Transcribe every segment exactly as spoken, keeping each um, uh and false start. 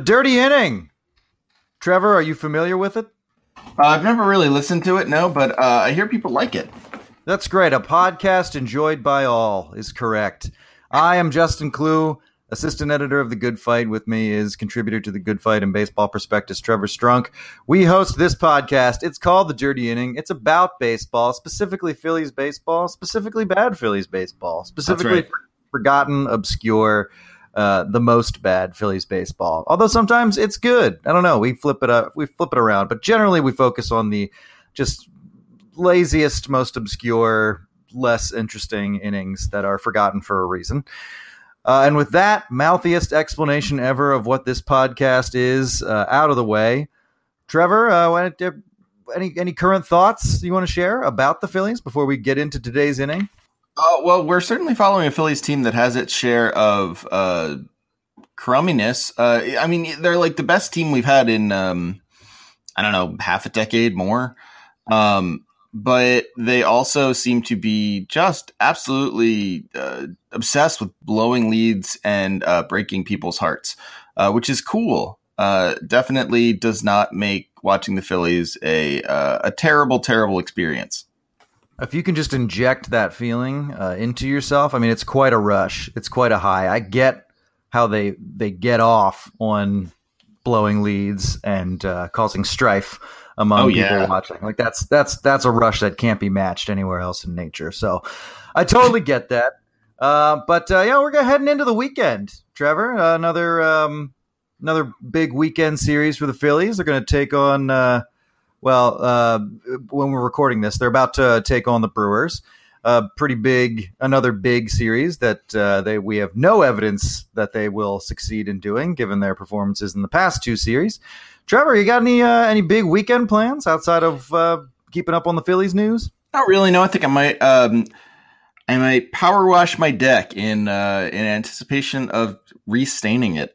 Dirty Inning. Trevor, are you familiar with it? Uh, I've never really listened to it, no, but uh, I hear people like it. That's great. A podcast enjoyed by all is correct. I am Justin Clue, assistant editor of The Good Fight. With me is contributor to The Good Fight and Baseball Prospectus, Trevor Strunk. We host this podcast. It's called The Dirty Inning. It's about baseball, specifically Phillies baseball, specifically bad Phillies baseball, specifically right. forgotten, obscure, uh, the most bad Phillies baseball. Although sometimes it's good. I don't know. We flip it up. We flip it around, but generally we focus on the just laziest, most obscure, less interesting innings that are forgotten for a reason. Uh, and with that mouthiest explanation ever of what this podcast is uh, out of the way, Trevor, uh, any any current thoughts you want to share about the Phillies before we get into today's inning? Uh, well, we're certainly following a Phillies team that has its share of uh, crumminess. Uh, I mean, they're like the best team we've had in, um, I don't know, half a decade more. Um, but they also seem to be just absolutely uh, obsessed with blowing leads and uh, breaking people's hearts, uh, which is cool. Uh, definitely does not make watching the Phillies a uh, a terrible, terrible experience. If you can just inject that feeling uh, into yourself, I mean, it's quite a rush. It's quite a high. I get how they they get off on blowing leads and uh, causing strife among oh, people yeah. watching. Like that's that's that's a rush that can't be matched anywhere else in nature. So I totally get that. Uh, but uh, yeah, we're heading into the weekend, Trevor. Uh, another um, another big weekend series for the Phillies. They're going to take on. Uh, Well, uh, when we're recording this, they're about to take on the Brewers. Uh, pretty big, another big series that uh, they we have no evidence that they will succeed in doing, given their performances in the past two series. Trevor, you got any uh, any big weekend plans outside of uh, keeping up on the Phillies news? Not really. No, I think I might. Um, I might power wash my deck in uh, in anticipation of restaining it.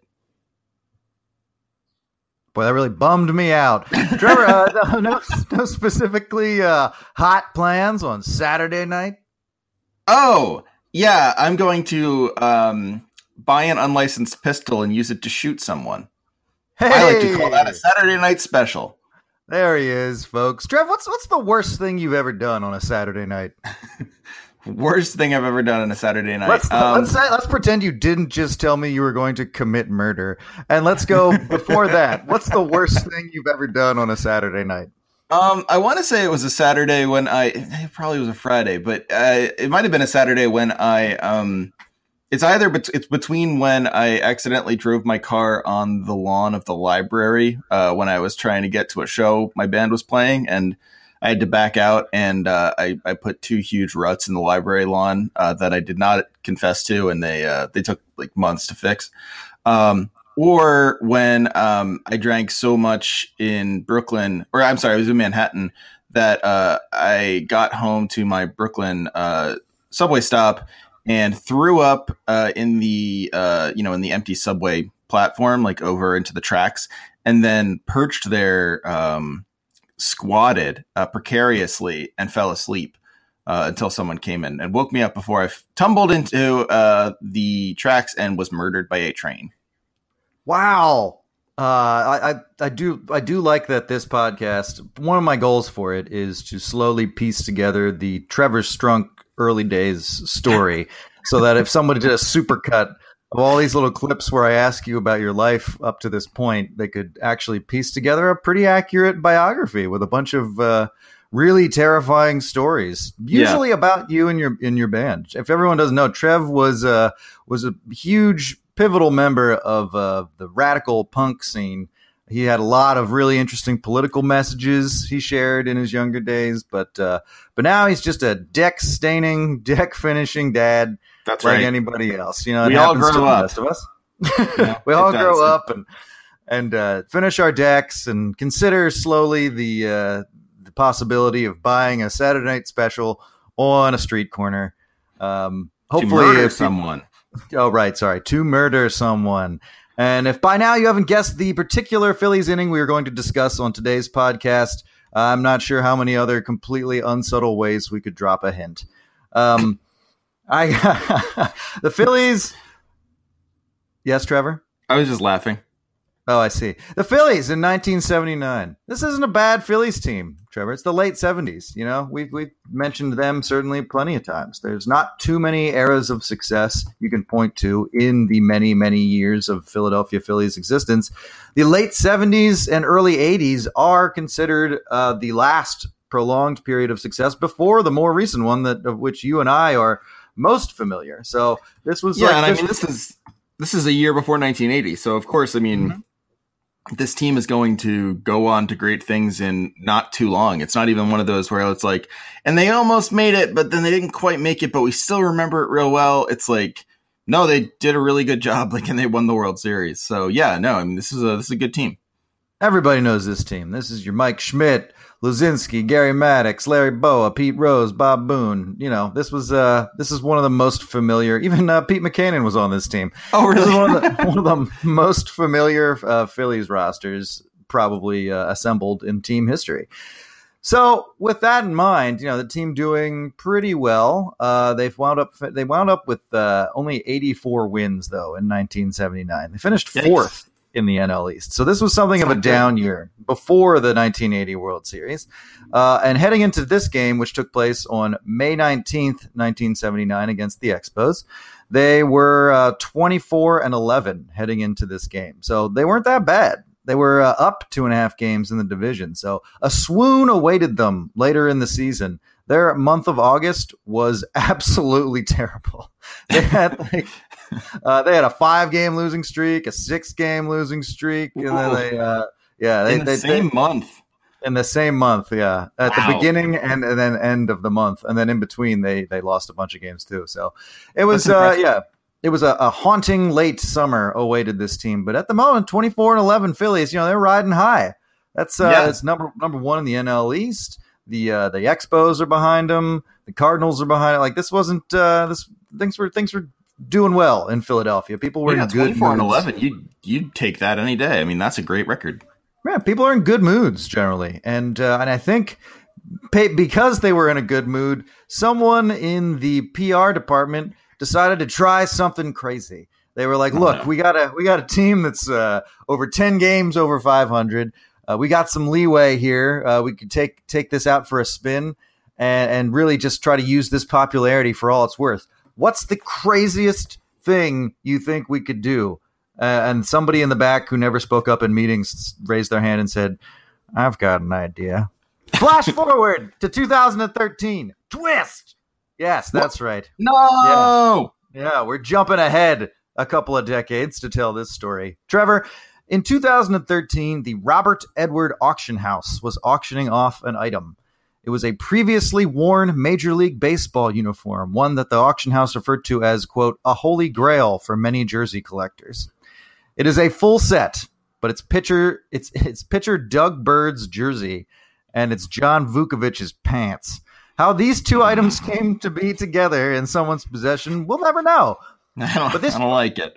Boy, that really bummed me out. Trevor, uh, no, no specifically uh, hot plans on Saturday night? Oh, yeah. I'm going to um, buy an unlicensed pistol and use it to shoot someone. Hey! I like to call that a Saturday night special. There he is, folks. Trev, what's what's the worst thing you've ever done on a Saturday night? Worst thing I've ever done on a Saturday night. Let's um, let's, say, let's pretend you didn't just tell me you were going to commit murder, and let's go before that. What's the worst thing you've ever done on a Saturday night? Um, I want to say it was a Saturday when I. It probably was a Friday, but uh, it might have been a Saturday when I. Um, it's either bet- it's between when I accidentally drove my car on the lawn of the library uh, when I was trying to get to a show my band was playing, and I had to back out, and uh, I, I put two huge ruts in the library lawn uh, that I did not confess to, and they uh, they took like months to fix. Um, or when um, I drank so much in Brooklyn, or I'm sorry, I was in Manhattan, that uh, I got home to my Brooklyn uh, subway stop and threw up uh, in the uh, you know in the empty subway platform, like over into the tracks, and then perched there. Um, squatted uh, precariously and fell asleep uh, until someone came in and woke me up before I f- tumbled into uh, the tracks and was murdered by a train. Wow. Uh, I, I, I do I do like that this podcast, one of my goals for it is to slowly piece together the Trevor Strunk early days story so that if somebody did a supercut of all these little clips where I ask you about your life up to this point, they could actually piece together a pretty accurate biography with a bunch of uh, really terrifying stories, usually yeah. about you and your in your band. If everyone doesn't know, Trev was uh, was a huge pivotal member of uh, the radical punk scene. He had a lot of really interesting political messages he shared in his younger days, but uh, but now he's just a deck staining, deck finishing dad. That's like right. anybody else, you know. We it all happens grow to up. The rest of us. Yeah, we all does. grow up and and uh, finish our decks and consider slowly the uh, the possibility of buying a Saturday night special on a street corner. Um, hopefully, to murder if someone. You, oh, right, sorry, to murder someone. And if by now you haven't guessed the particular Phillies inning we are going to discuss on today's podcast, I'm not sure how many other completely unsubtle ways we could drop a hint. Um, I the Phillies. Yes, Trevor? I was just laughing. Oh, I see. The Phillies in nineteen seventy-nine. This isn't a bad Phillies team, Trevor. It's the late seventies. You know, we've, we've mentioned them certainly plenty of times. There's not too many eras of success you can point to in the many, many years of Philadelphia Phillies existence. The late seventies and early eighties are considered uh, the last prolonged period of success before the more recent one that of which you and I are most familiar. So this was yeah, like and this, I mean this is this is a year before nineteen eighty. So of course, I mean. Mm-hmm. This team is going to go on to great things in not too long. It's not even one of those where it's like, and they almost made it, but then they didn't quite make it, but we still remember it real well. It's like, no, they did a really good job, like, and they won the World Series. So yeah, no, I mean, this is a, this is a good team. Everybody knows this team. This is your Mike Schmidt, Luzinski, Gary Maddox, Larry Boa, Pete Rose, Bob Boone. You know, this was uh, this is one of the most familiar. Even uh, Pete McCannon was on this team. Oh, really? This is one of the, one of the most familiar uh, Phillies rosters probably uh, assembled in team history. So, with that in mind, you know the team doing pretty well. Uh, they've wound up they wound up with uh, only eighty-four wins though in nineteen seventy-nine. They finished fourth. Yikes. In the N L East. So this was something of a down year before the nineteen eighty World Series. Uh, and heading into this game, which took place on May nineteenth, nineteen seventy-nine against the Expos, they were uh, twenty-four and eleven heading into this game. So they weren't that bad. They were uh, up two and a half games in the division. So a swoon awaited them later in the season. Their month of August was absolutely terrible. They had like uh, they had a five-game losing streak, a six-game losing streak, and then they uh, yeah they, in the they, same they, month. In the same month, yeah, at wow. the beginning and, and then end of the month, and then in between they they lost a bunch of games too. So it was uh, yeah. It was a, a haunting late summer awaited this team, but at the moment, twenty-four and eleven Phillies, you know, they're riding high. That's uh, yeah. it's number number one in the N L East. The uh, the Expos are behind them. The Cardinals are behind it. Like this wasn't uh, this things were things were doing well in Philadelphia. People were yeah, in good moods. twenty-four and eleven. You you'd take that any day. I mean, that's a great record. Yeah, people are in good moods generally, and uh, and I think because they were in a good mood, someone in the P R department decided to try something crazy. They were like, "Look, we got a we got a team that's uh, over ten games over five hundred. Uh, we got some leeway here. Uh, we could take take this out for a spin and, and really just try to use this popularity for all it's worth. What's the craziest thing you think we could do?" Uh, and somebody in the back who never spoke up in meetings raised their hand and said, "I've got an idea." Flash forward to two thousand thirteen. Twist. Yes, that's what? Right. No. Yeah. yeah, we're jumping ahead a couple of decades to tell this story. Trevor, in two thousand thirteen, the Robert Edward Auction House was auctioning off an item. It was a previously worn Major League Baseball uniform, one that the auction house referred to as, quote, a holy grail for many jersey collectors. It is a full set, but it's pitcher it's it's pitcher Doug Bird's jersey, and it's John Vukovic's pants. How these two items came to be together in someone's possession, we'll never know. I don't, but this, I don't like it.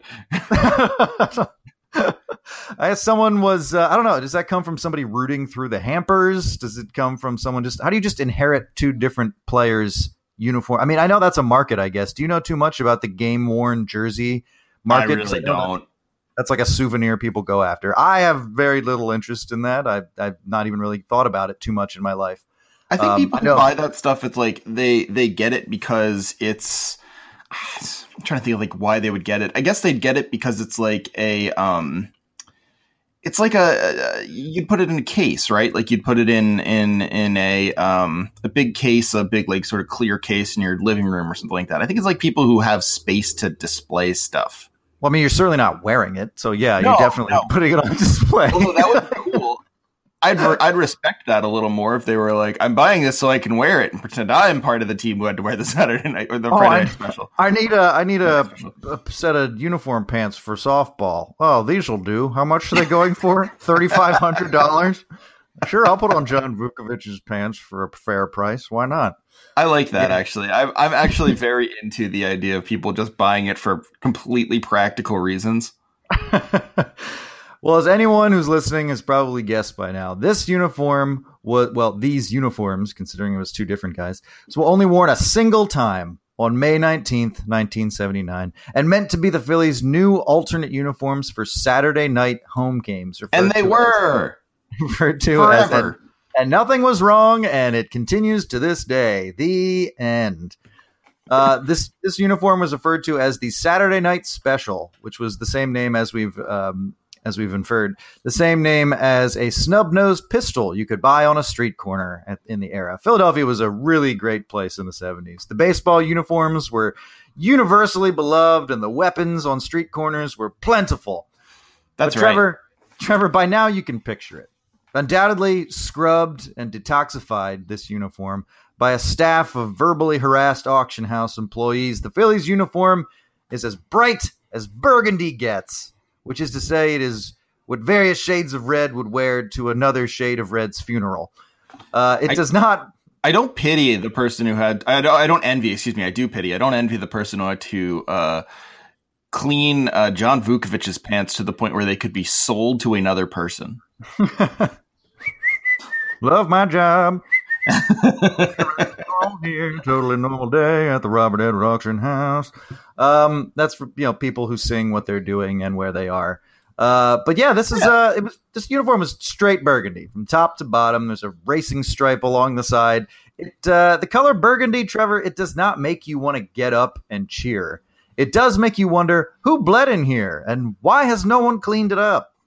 I guess someone was, uh, I don't know, does that come from somebody rooting through the hampers? Does it come from someone just, how do you just inherit two different players' uniform? I mean, I know that's a market, I guess. Do you know too much about the game-worn jersey market? I really don't. That, that's like a souvenir people go after. I have very little interest in that. I've, I've not even really thought about it too much in my life. I think um, people I who buy that stuff, it's like they, they get it because it's, I'm trying to think of like why they would get it. I guess they'd get it because it's like a, um, it's like a, a you'd put it in a case, right? Like you'd put it in in in a um a big case, a big like sort of clear case in your living room or something like that. I think it's like people who have space to display stuff. Well, I mean, you're certainly not wearing it, so yeah, no, you're definitely no. putting it on display. Although that would be cool. I'd re- I'd respect that a little more if they were like, I'm buying this so I can wear it and pretend I'm part of the team who had to wear the Saturday night or the oh, Friday I, night special. I need a I need a, a set of uniform pants for softball. Oh, these will do. How much are they going for? thirty-five hundred dollars. Sure, I'll put on John Vukovic's pants for a fair price. Why not? I like that, yeah. actually. I'm, I'm actually very into the idea of people just buying it for completely practical reasons. Well, as anyone who's listening has probably guessed by now, this uniform was, well, these uniforms, considering it was two different guys, so only worn a single time on May nineteenth, nineteen seventy-nine, and meant to be the Phillies' new alternate uniforms for Saturday night home games. And they were! As, referred to Forever. as... And, and nothing was wrong, and it continues to this day. The end. Uh, this this uniform was referred to as the Saturday Night Special, which was the same name as we've um, as we've inferred, the same name as a snub-nosed pistol you could buy on a street corner at, in the era. Philadelphia was a really great place in the seventies. The baseball uniforms were universally beloved, and the weapons on street corners were plentiful. That's but Trevor, right. Trevor, by now you can picture it. Undoubtedly scrubbed and detoxified this uniform by a staff of verbally harassed auction house employees, the Phillies uniform is as bright as burgundy gets, which is to say it is what various shades of red would wear to another shade of red's funeral. Uh, it I, does not... I don't pity the person who had... I don't, I don't envy, excuse me, I do pity. I don't envy the person who had to uh, clean uh, John Vukovic's pants to the point where they could be sold to another person. Love my job. Here, totally normal day at the Robert Edward Auction House. Um, that's for you know people who sing what they're doing and where they are. Uh, but yeah, this is uh, it was this uniform was straight burgundy from top to bottom. There's a racing stripe along the side. It uh, the color burgundy, Trevor. It does not make you want to get up and cheer. It does make you wonder who bled in here and why has no one cleaned it up.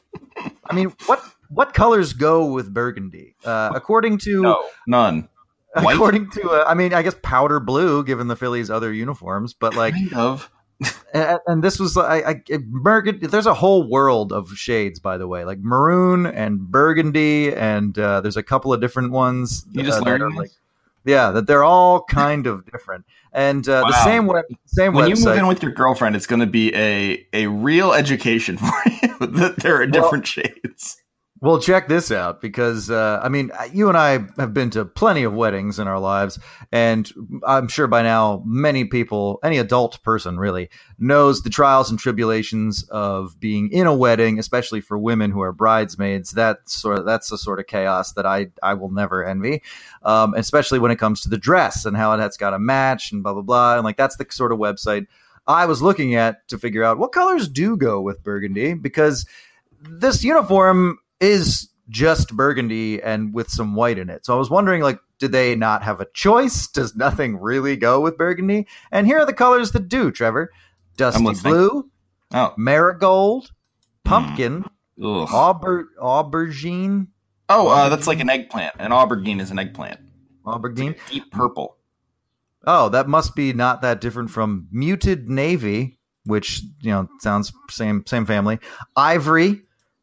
I mean, what? What colors go with burgundy? Uh, according to no, none. White? According to, uh, I mean, I guess powder blue, given the Phillies' other uniforms, but like, kind of. and, and this was, I, I burgundy. There's a whole world of shades, by the way, like maroon and burgundy, and uh, there's a couple of different ones. You just uh, learned, like, yeah, that they're all kind of different, and uh, wow. the same web, same. When website, you move in with your girlfriend, it's going to be a a real education for you that there are different well, shades. Well, check this out because, uh, I mean, you and I have been to plenty of weddings in our lives, and I'm sure by now many people, any adult person really, knows the trials and tribulations of being in a wedding, especially for women who are bridesmaids. That sort of, that's the sort of chaos that I, I will never envy, um, especially when it comes to the dress and how it has got to match and blah, blah, blah. And like that's the sort of website I was looking at to figure out what colors do go with burgundy, because this uniform is just burgundy and with some white in it. So I was wondering, like, did they not have a choice? Does nothing really go with burgundy? And here are the colors that do, Trevor. Dusty blue, oh. marigold, pumpkin, mm. auber- aubergine. Oh, uh, that's like an eggplant. An aubergine is an eggplant. Aubergine? Like deep purple. Oh, that must be not that different from muted navy, which, you know, sounds same same family. Ivory,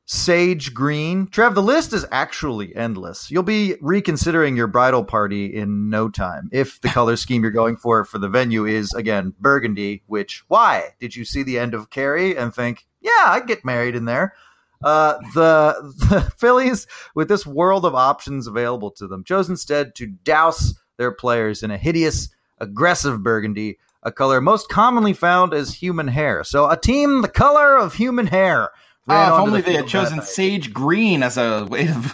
sage green. Trev, the list is actually endless. You'll be reconsidering your bridal party in no time if the color scheme you're going for for the venue is, again, burgundy, which, why? Did you see the end of Carrie and think, yeah, I'd get married in there? Uh, the, the Phillies, with this world of options available to them, chose instead to douse their players in a hideous, aggressive burgundy, a color most commonly found as human hair. So a team the color of human hair. Uh, if only the they had chosen sage green as a way to,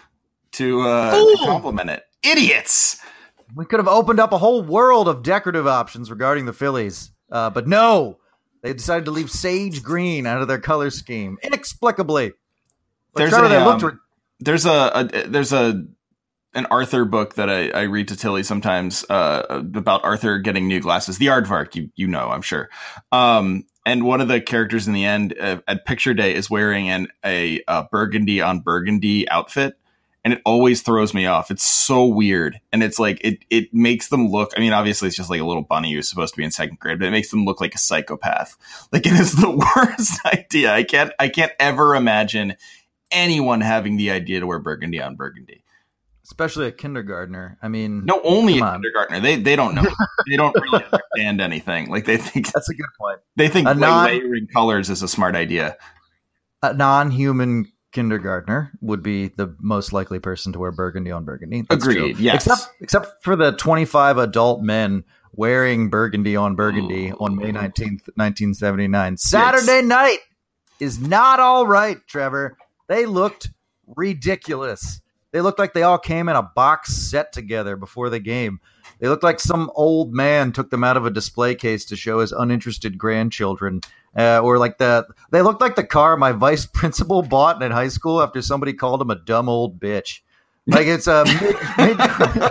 to, uh, to compliment it. Idiots! We could have opened up a whole world of decorative options regarding the Phillies. Uh, but no, they decided to leave sage green out of their color scheme. Inexplicably. There's a, um, re- there's a, a there's a an Arthur book that I, I read to Tilly sometimes uh, about Arthur getting new glasses. The Aardvark, you you know, I'm sure. Um, and one of the characters in the end uh, at picture day is wearing an a, a burgundy on burgundy outfit, and it always throws me off. It's so weird, and it's like it it makes them look. I mean, obviously, it's just like a little bunny who's supposed to be in second grade, but it makes them look like a psychopath. Like it is the worst idea. I can't I can't ever imagine anyone having the idea to wear burgundy on burgundy. Especially a kindergartner. I mean, no, only a on. kindergartner. They they don't know. They don't really understand anything. Like they think that's a good point. They think a non, layering colors is a smart idea. A non-human kindergartner would be the most likely person to wear burgundy on burgundy. That's Agreed. True. Yes. Except except for the twenty-five adult men wearing burgundy on burgundy Ooh. on May nineteenth, nineteen seventy-nine. Saturday yes. night is not all right, Trevor. They looked ridiculous. They looked like they all came in a box set together before the game. They looked like some old man took them out of a display case to show his uninterested grandchildren. Uh, or like the, they looked like the car my vice principal bought in high school after somebody called him a dumb old bitch. Like it's a, mid, mid,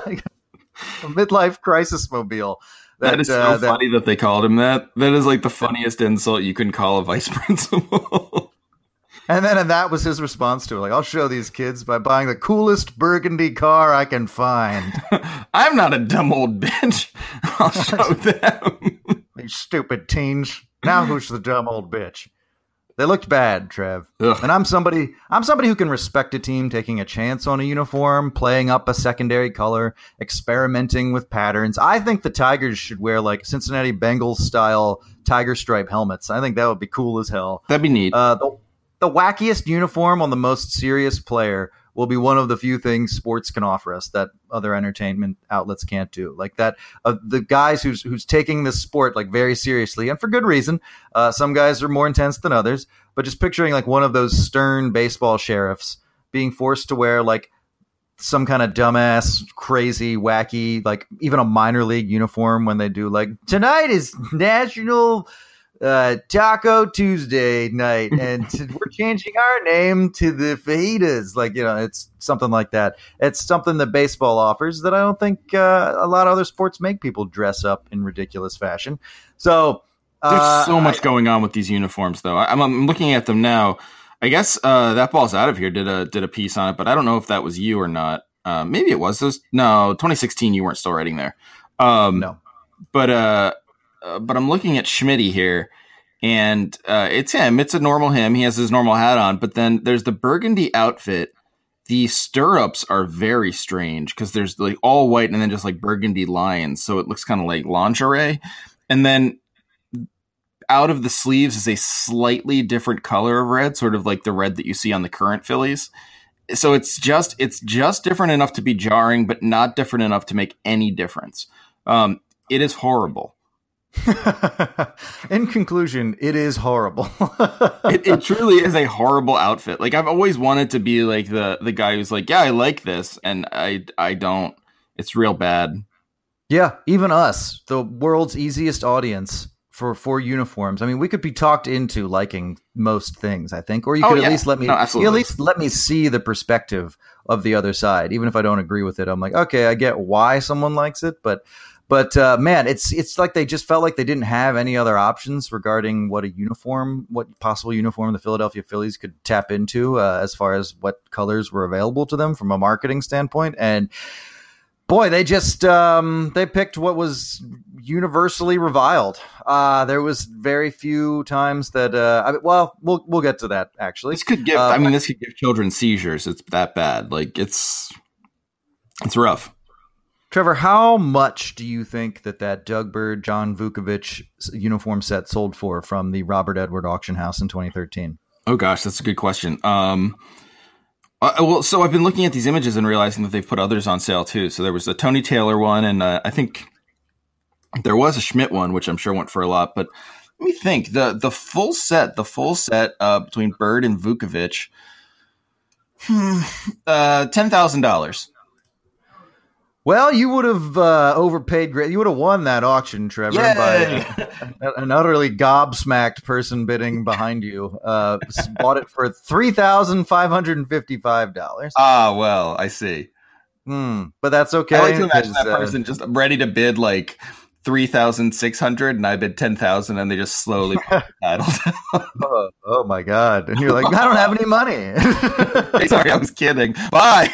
a midlife crisis mobile. That, that is so uh, funny that, that they called him that. That is like the funniest insult you can call a vice principal. And then and that was his response to it. Like, I'll show these kids by buying the coolest burgundy car I can find. I'm not a dumb old bitch. I'll show them. These stupid teens. Now who's the dumb old bitch? They looked bad, Trev. Ugh. And I'm somebody I'm somebody who can respect a team taking a chance on a uniform, playing up a secondary color, experimenting with patterns. I think the Tigers should wear like Cincinnati Bengals style tiger stripe helmets. I think that would be cool as hell. That'd be neat. Uh, the, the wackiest uniform on the most serious player will be one of the few things sports can offer us that other entertainment outlets can't do. Like that, uh, the guys who's who's taking this sport like very seriously, and for good reason. Uh, some guys are more intense than others, but just picturing like one of those stern baseball sheriffs being forced to wear like some kind of dumbass, crazy, wacky, like even a minor league uniform when they do like tonight is National Uh, Taco Tuesday night, and t- we're changing our name to the Fajitas. Like, you know, it's something like that. It's something that baseball offers that I don't think uh, a lot of other sports make people dress up in ridiculous fashion. So uh, there's so much I, going on with these uniforms, though. I'm, I'm looking at them now. I guess uh, That Ball's Out of Here did a did a piece on it, but I don't know if that was you or not. Uh, maybe it was. Those, no, twenty sixteen. You weren't still writing there. Um, no, but. Uh, Uh, but I'm looking at Schmitty here, and uh, it's him. It's a normal him. He has his normal hat on, but then there's the burgundy outfit. The stirrups are very strange because there's like all white and then just like burgundy lines, so it looks kind of like lingerie. And then out of the sleeves is a slightly different color of red, sort of like the red that you see on the current Phillies. So it's just it's just different enough to be jarring, but not different enough to make any difference. Um, it is horrible. In conclusion, it is horrible. it, it truly is a horrible outfit. Like I've always wanted to be like the the guy who's like, yeah, I like this, and I I don't. It's real bad. Yeah, even us, the world's easiest audience for for uniforms. I mean, we could be talked into liking most things, I think, or you could oh, at yeah. least let me no, you at least let me see the perspective of the other side, even if I don't agree with it. I'm like, okay, I get why someone likes it, but. But uh, man, it's it's like they just felt like they didn't have any other options regarding what a uniform, what possible uniform the Philadelphia Phillies could tap into uh, as far as what colors were available to them from a marketing standpoint. And boy, they just um, they picked what was universally reviled. Uh, there was very few times that. Uh, I mean, well, we'll we'll get to that actually. This could give. Uh, I mean, this could give children seizures. It's that bad. Like it's it's rough. Trevor, how much do you think that that Doug Bird, John Vukovich uniform set sold for from the Robert Edward auction house in twenty thirteen? Oh, gosh, that's a good question. Um, uh, well, so I've been looking at these images and realizing that they've put others on sale, too. So there was a Tony Taylor one, and uh, I think there was a Schmidt one, which I'm sure went for a lot. But let me think. The the full set, the full set uh, between Bird and Vukovich, hmm, uh, ten thousand dollars. Well, you would have uh, overpaid great. You would have won that auction, Trevor, Yay! by an utterly gobsmacked person bidding behind you. Uh, bought it for three thousand five hundred and fifty-five dollars. Ah, well, I see. Hmm, but that's okay. I like to imagine that person uh, just ready to bid like three thousand six hundred, and I bid ten thousand, and they just slowly put the title down. oh, oh my god! And you're like, I don't have any money. Sorry, I was kidding. Bye.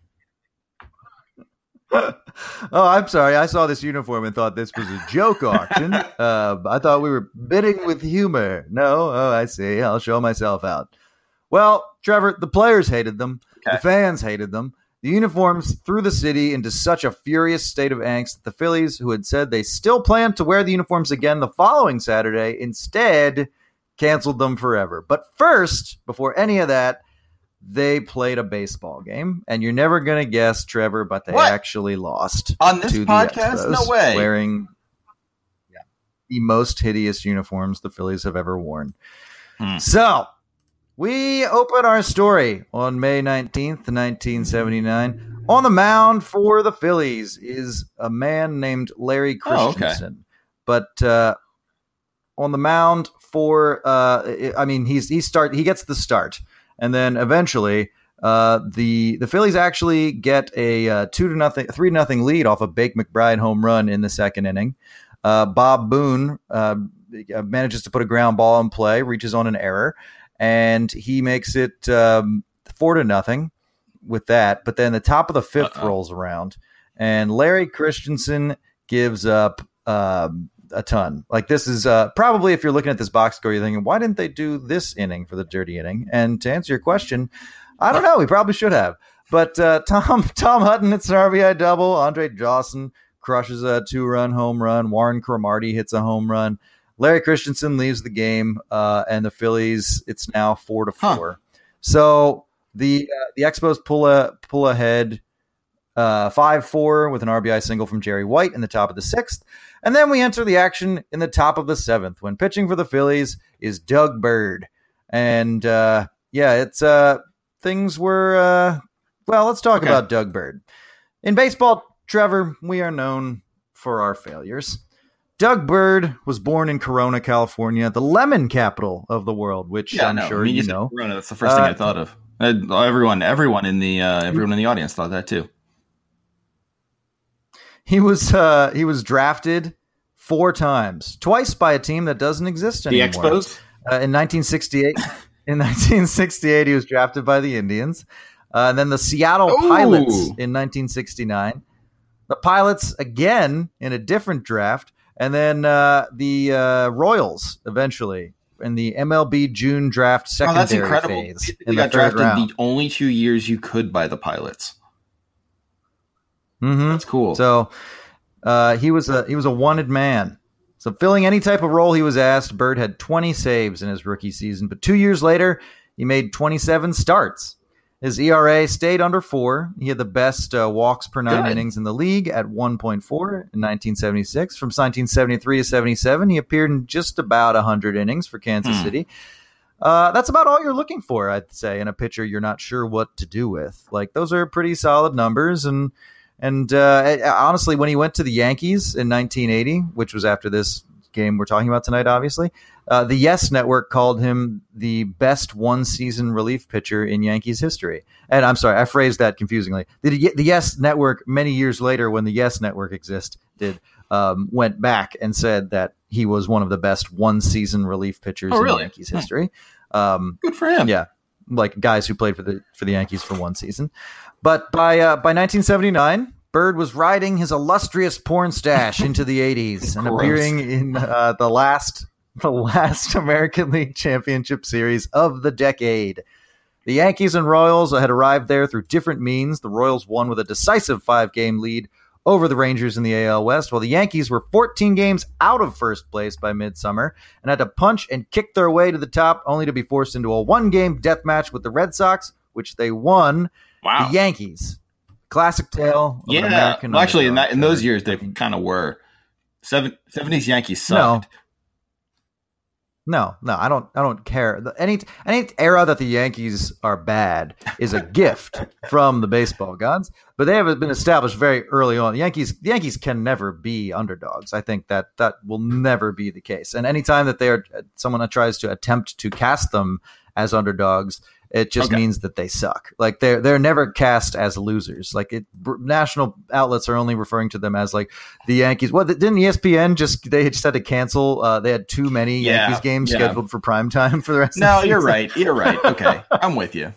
Oh, I'm sorry. I saw this uniform and thought this was a joke auction. Uh, I thought we were bidding with humor. No, oh, I see. I'll show myself out. Well, Trevor, the players hated them. Okay. The fans hated them. The uniforms threw the city into such a furious state of angst that the Phillies, who had said they still planned to wear the uniforms again the following Saturday, instead canceled them forever. But first, before any of that, they played a baseball game, and you're never going to guess, Trevor, but they what? actually lost. On this to podcast? The no way. Wearing the most hideous uniforms the Phillies have ever worn. Hmm. So, We open our story on May nineteenth, nineteen seventy-nine. On the mound for the Phillies is a man named Larry Christensen. Oh, okay. But uh, on the mound for, uh, I mean, he's he start he gets the start, and then eventually uh, the the Phillies actually get a uh, two to nothing, three to nothing lead off a Bake McBride home run in the second inning. Uh, Bob Boone uh, manages to put a ground ball in play, reaches on an error, and he makes it um, four to nothing with that. But then the top of the fifth Uh-oh. rolls around, and Larry Christensen gives up uh, a ton. Like, this is uh, probably, if you're looking at this box score, you're thinking, why didn't they do this inning for the dirty inning? And to answer your question, I don't know. We probably should have. But uh, Tom Tom Hutton hits an R B I double. Andre Dawson crushes a two-run home run. Warren Cromartie hits a home run. Larry Christensen leaves the game, uh, and the Phillies, it's now four to four. Huh. So the uh, the Expos pull a pull ahead uh, five four with an R B I single from Jerry White in the top of the sixth. And then we enter the action in the top of the seventh when pitching for the Phillies is Doug Bird. And uh, yeah, it's uh, things were, uh, well, let's talk okay. about Doug Bird. In baseball, Trevor, we are known for our failures. Doug Bird was born in Corona, California, the lemon capital of the world, which yeah, I'm no, sure I mean, you know. Corona, that's the first thing uh, I thought of. Uh, everyone, everyone in the uh, everyone in the audience thought that too. He was uh, he was drafted four times, twice by a team that doesn't exist anymore. The Expos uh, in nineteen sixty-eight. In nineteen sixty-eight, he was drafted by the Indians, uh, and then the Seattle Ooh. Pilots in nineteen sixty-nine. The Pilots again in a different draft. And then uh, the uh, Royals eventually in the M L B June draft secondary oh, that's incredible. phase. They got drafted round. the only two years you could by the Pilots. Mm-hmm. That's cool. So uh, he was a he was a wanted man. So filling any type of role he was asked, Bird had twenty saves in his rookie season. But two years later, he made twenty-seven starts. His E R A stayed under four. He had the best uh, walks per nine Good. innings in the league at one point four in nineteen seventy-six. From nineteen seventy-three to seventy-seven, he appeared in just about one hundred innings for Kansas hmm. City. Uh, that's about all you're looking for, I'd say, in a pitcher you're not sure what to do with. Like, those are pretty solid numbers. And and uh, honestly, when he went to the Yankees in nineteen eighty, which was after this game we're talking about tonight, obviously, Uh, the Yes Network called him the best one-season relief pitcher in Yankees history. And I'm sorry, I phrased that confusingly. The, the Yes Network, many years later, when the Yes Network existed, um, went back and said that he was one of the best one-season relief pitchers oh, really? in Yankees history. Um, Good for him. Yeah, like guys who played for the for the Yankees for one season. But by uh, by nineteen seventy-nine, Bird was riding his illustrious porn stash into the eighties and appearing in uh, the last. The last American League Championship Series of the decade. The Yankees and Royals had arrived there through different means. The Royals won with a decisive five-game lead over the Rangers in the A L West, while the Yankees were fourteen games out of first place by midsummer and had to punch and kick their way to the top, only to be forced into a one-game death match with the Red Sox, which they won. Wow. The Yankees. Classic tale of yeah. an American well, actually, in, that, in those years, they kind of were. Seven, seventies Yankees sucked. No. No, no, I don't. I don't care. Any any era that the Yankees are bad is a gift from the baseball gods. But they have been established very early on. The Yankees, the Yankees can never be underdogs. I think that that will never be the case. And anytime that they are, someone tries to attempt to cast them as underdogs, it just okay. means that they suck. Like they're they're never cast as losers. Like it, national outlets are only referring to them as like the Yankees. What didn't E S P N just they just had to cancel? Uh, they had too many yeah, Yankees games yeah. scheduled for prime time for the rest. No, of the season. you're right. You're right. Okay, I'm with you.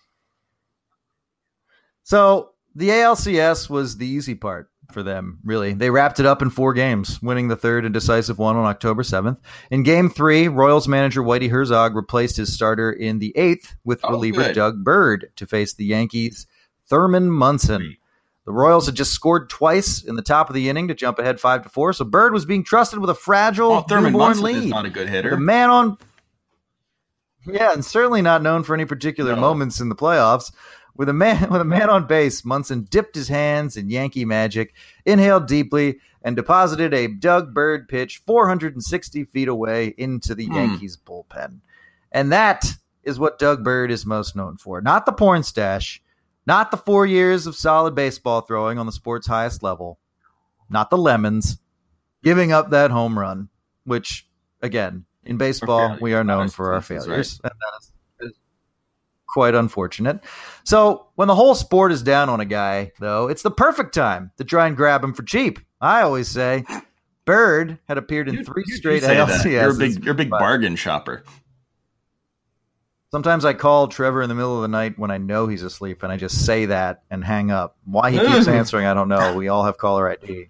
So the A L C S was the easy part for them, really. They wrapped it up in four games, winning the third and decisive one on October seventh. In game three, Royals manager Whitey Herzog replaced his starter in the eighth with oh, reliever good. Doug Bird to face the Yankees' Thurman Munson. The Royals had just scored twice in the top of the inning to jump ahead five to four, so Bird was being trusted with a fragile well, Thurman newborn Munson lead. Is not a good hitter. The man on, yeah, and certainly not known for any particular no. moments in the playoffs. With a man with a man on base, Munson dipped his hands in Yankee magic, inhaled deeply, and deposited a Doug Bird pitch four hundred sixty feet away into the hmm. Yankees bullpen. And that is what Doug Bird is most known for. Not the porn stash, not the four years of solid baseball throwing on the sport's highest level, not the lemons, giving up that home run, which, again, in baseball, we are known for our failures. Right. And that is quite unfortunate. So when the whole sport is down on a guy, though, it's the perfect time to try and grab him for cheap. I always say Bird had appeared in you, three you, straight A L C S. You're a big, you're a big bargain shopper. Sometimes I call Trevor in the middle of the night when I know he's asleep, and I just say that and hang up. Why he keeps answering, I don't know. We all have caller I D.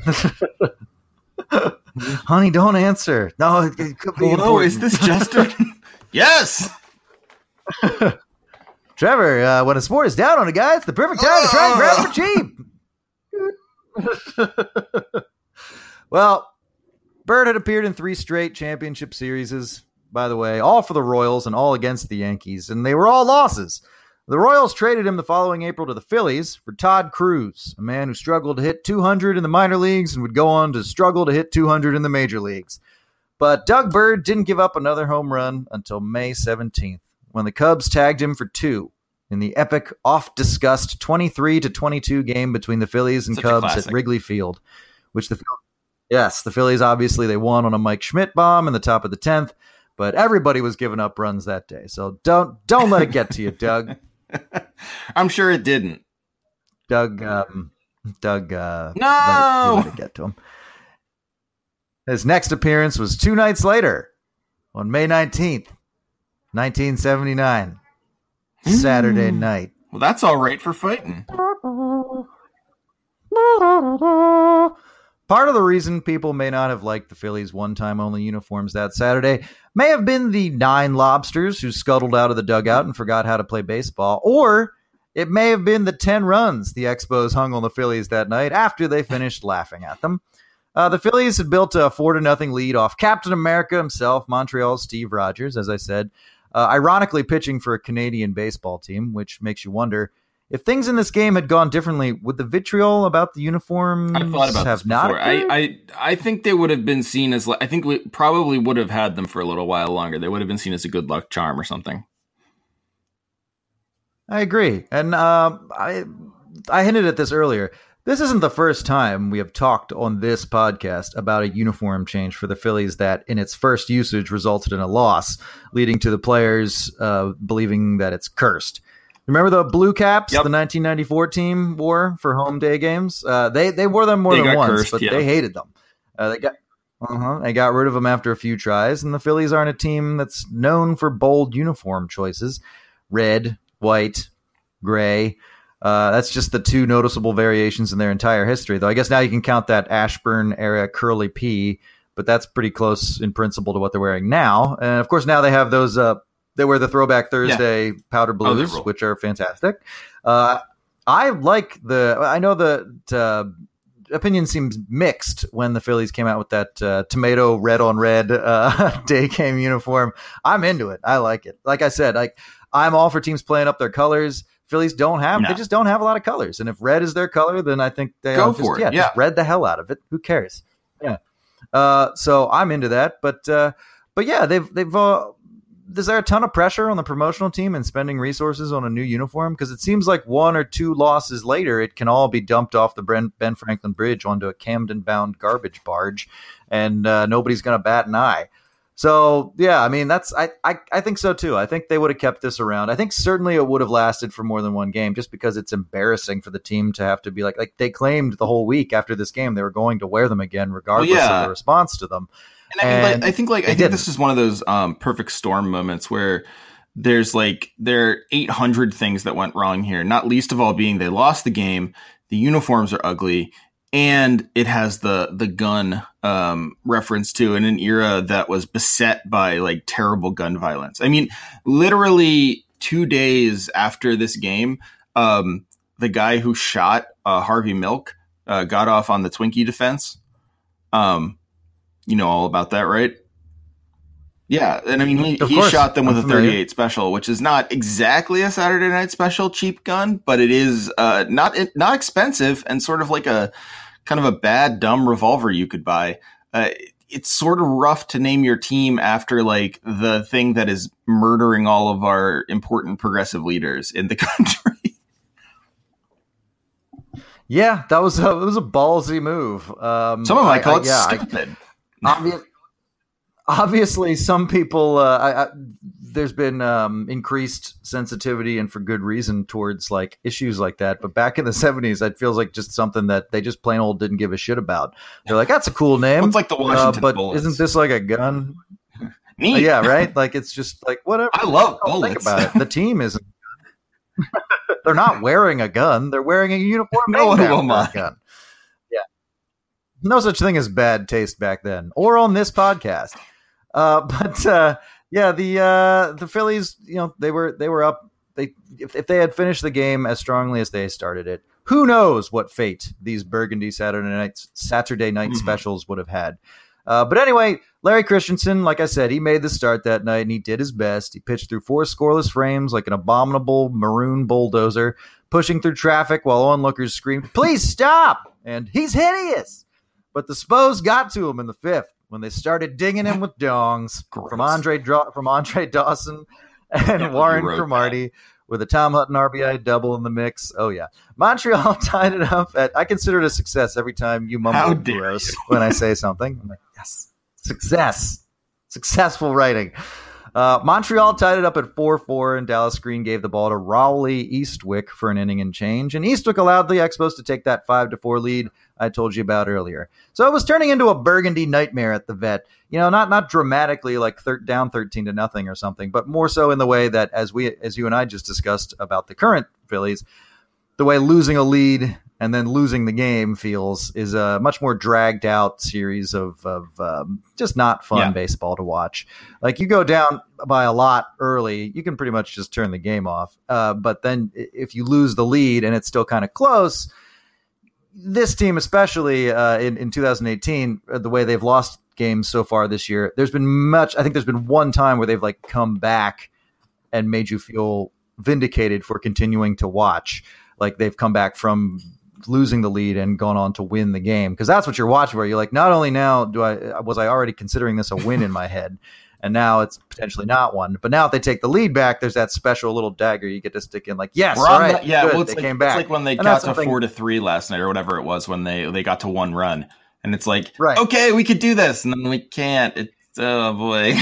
Honey, don't answer. No, it, it could be. Hello, important. Is this Jester? Yes. Trevor, uh, when a sport is down on a guy, it's the perfect time to try and grab for cheap. Well, Bird had appeared in three straight championship series, by the way, all for the Royals and all against the Yankees, and they were all losses. The Royals traded him the following April to the Phillies for Todd Cruz, a man who struggled to hit two hundred in the minor leagues and would go on to struggle to hit two hundred in the major leagues. But Doug Bird didn't give up another home run until May seventeenth. When the Cubs tagged him for two in the epic, oft-discussed twenty-three to twenty-two game between the Phillies and Such Cubs at Wrigley Field, which the yes, the Phillies obviously they won on a Mike Schmidt bomb in the top of the tenth, but everybody was giving up runs that day. So don't don't let it get to you, Doug. I'm sure it didn't. Doug, um, Doug, uh, no, let it, let it get to him. His next appearance was two nights later, on May nineteenth. nineteen seventy-nine, Saturday mm. night. Well, that's all right for fighting. Part of the reason people may not have liked the Phillies' one-time only uniforms that Saturday may have been the nine lobsters who scuttled out of the dugout and forgot how to play baseball, or it may have been the ten runs the Expos hung on the Phillies that night after they finished laughing at them. Uh, the Phillies had built a four to nothing lead off Captain America himself, Montreal's Steve Rogers, as I said. Uh, ironically pitching for a Canadian baseball team, which makes you wonder, if things in this game had gone differently, would the vitriol about the uniforms I thought about have this not before. I, I I think they would have been seen as, I think we probably would have had them for a little while longer. They would have been seen as a good luck charm or something. I agree. And uh, I I hinted at this earlier. This isn't the first time we have talked on this podcast about a uniform change for the Phillies that in its first usage resulted in a loss, leading to the players uh, believing that it's cursed. Remember the blue caps yep. the nineteen ninety-four team wore for home day games? Uh, they they wore them more they than once, cursed, but yeah. they hated them. Uh, they got uh-huh, they got rid of them after a few tries, and the Phillies aren't a team that's known for bold uniform choices. Red, white, gray. Uh, that's just the two noticeable variations in their entire history, though I guess now you can count that Ashburn-era curly P, but that's pretty close in principle to what they're wearing now. And, of course, now they have those uh, – they wear the Throwback Thursday yeah. powder blues, oh, which are fantastic. Uh, I like the – I know that uh, opinion seems mixed when the Phillies came out with that uh, tomato red-on-red uh, day game uniform. I'm into it. I like it. Like I said, like I'm all for teams playing up their colors. Phillies don't have, no. they just don't have a lot of colors. And if red is their color, then I think they go just, for it. Yeah, yeah. just red the hell out of it. Who cares? Yeah. Uh, so I'm into that. But, uh, but yeah, they've, they've, uh, is there a ton of pressure on the promotional team and spending resources on a new uniform? Because it seems like one or two losses later, it can all be dumped off the Ben Franklin Bridge onto a Camden-bound garbage barge, and uh, nobody's going to bat an eye. So, yeah, I mean, that's I, I, I think so, too. I think they would have kept this around. I think certainly it would have lasted for more than one game just because it's embarrassing for the team to have to be like, like they claimed the whole week after this game they were going to wear them again regardless well, yeah. of the response to them. And I mean, and like, I think like I think didn't. this is one of those um, perfect storm moments where there's like there are eight hundred things that went wrong here, not least of all being they lost the game, the uniforms are ugly, and it has the the gun um, reference to in an era that was beset by like terrible gun violence. I mean, literally two days after this game, um, the guy who shot uh, Harvey Milk uh, got off on the Twinkie defense. Um, you know all about that, right? Yeah, and I mean he, he shot them with I'm a thirty-eight familiar. Special, which is not exactly a Saturday Night Special cheap gun, but it is uh, not not expensive and sort of like a kind of a bad dumb revolver you could buy. Uh, it's sort of rough to name your team after like the thing that is murdering all of our important progressive leaders in the country. Yeah, that was a, it was a ballsy move. Um, Some of my call I, it yeah, stupid. I, obvi- obviously, some people. Uh, I, I, there's been um, increased sensitivity, and for good reason, towards like issues like that. But back in the seventies, it feels like just something that they just plain old didn't give a shit about. They're like, "That's a cool name." Well, it's like the Washington uh, but Bullets. Isn't this like a gun? Neat. Uh, yeah, right. Like it's just like whatever. I love Don't bullets. think about it. The team isn't. They're not wearing a gun. They're wearing a uniform. No one named will after a mind. gun. Yeah. No such thing as bad taste back then, or on this podcast. Uh, but uh, yeah, the uh, the Phillies, you know, they were they were up. They if, if they had finished the game as strongly as they started it, who knows what fate these Burgundy Saturday night Saturday night Mhm. specials would have had. Uh, but anyway, Larry Christensen, like I said, he made the start that night and he did his best. He pitched through four scoreless frames like an abominable maroon bulldozer, pushing through traffic while onlookers screamed, "Please stop!" and "He's hideous!" But the Spos got to him in the fifth when they started dinging him with dongs Gross. from Andre Dra- from Andre Dawson and Yeah, Warren you wrote Cromartie with a Tom Hutton R B I double in the mix. Oh, yeah. Montreal tied it up at, I consider it a success every time you How mumble dare gross you. when I say something. I'm like, yes, success, successful writing. Uh, Montreal tied it up at four four, and Dallas Green gave the ball to Rowley Eastwick for an inning and change. And Eastwick allowed the Expos to take that five to four lead I told you about earlier. So it was turning into a Burgundy nightmare at the Vet. You know, not not dramatically like thir- down thirteen to nothing or something, but more so in the way that, as we, as you and I just discussed about the current Phillies, the way losing a lead and then losing the game feels is a much more dragged out series of, of um, just not fun Yeah. baseball to watch. Like you go down by a lot early, you can pretty much just turn the game off. Uh, but then if you lose the lead and it's still kind of close, this team, especially uh, in, in two thousand eighteen, the way they've lost games so far this year, there's been much, I think there's been one time where they've like come back and made you feel vindicated for continuing to watch. Like they've come back from losing the lead and gone on to win the game. Because that's what you're watching for. You're like, not only now do I was I already considering this a win in my head, and now it's potentially not one. But now if they take the lead back, there's that special little dagger you get to stick in. Like, yes, We're all on right, the- yeah, good, well, it's they like, came back. It's like when they And got that's to something- four to three last night or whatever it was when they they got to one run, and it's like, Right. okay, we could do this, and then we can't. It's oh boy.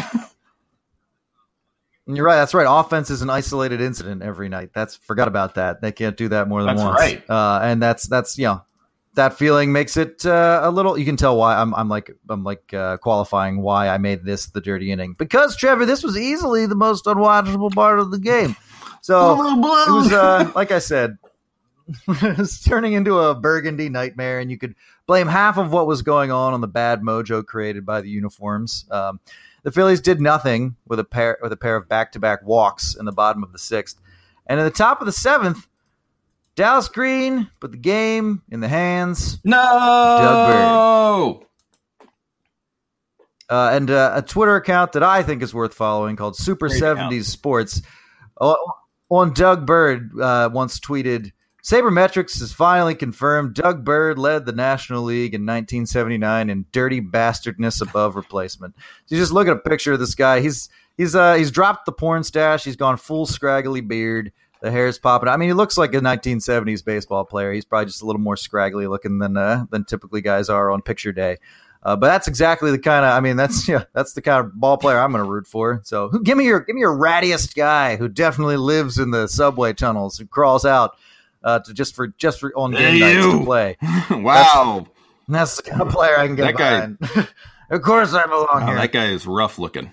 And you're right. That's right. Offense is an isolated incident every night. That's forgot about that. They can't do that more than That's once. right. Uh, and that's that's you know that feeling makes it uh, a little. You can tell why I'm I'm like I'm like uh, qualifying why I made this the dirty inning, because Trevor, this was easily the most unwatchable part of the game. So it was uh, like I said, it was turning into a Burgundy nightmare, and you could blame half of what was going on on the bad mojo created by the uniforms. Um, The Phillies did nothing with a pair with a pair of back-to-back walks in the bottom of the sixth. And in the top of the seventh, Dallas Green put the game in the hands no. Doug uh, and uh, a Twitter account that I think is worth following called Super Great seventies Sports uh, on Doug Bird uh, once tweeted, Sabermetrics has finally confirmed Doug Bird led the National League in nineteen seventy-nine in dirty bastardness above replacement. So you just look at a picture of this guy. He's he's uh, he's dropped the porn stash. He's gone full scraggly beard. The hair's popping. I mean, he looks like a nineteen seventies baseball player. He's probably just a little more scraggly looking than uh, than typically guys are on picture day. Uh, but that's exactly the kind of. I mean, that's yeah, that's the kind of ball player I'm going to root for. So who, give me your give me your rattiest guy who definitely lives in the subway tunnels, who crawls out. Uh, to just for just for on game Hey, nights you. to play. Wow. That's the kind of player I can get That guy- behind. Of course, I belong Wow, here. that guy is rough looking.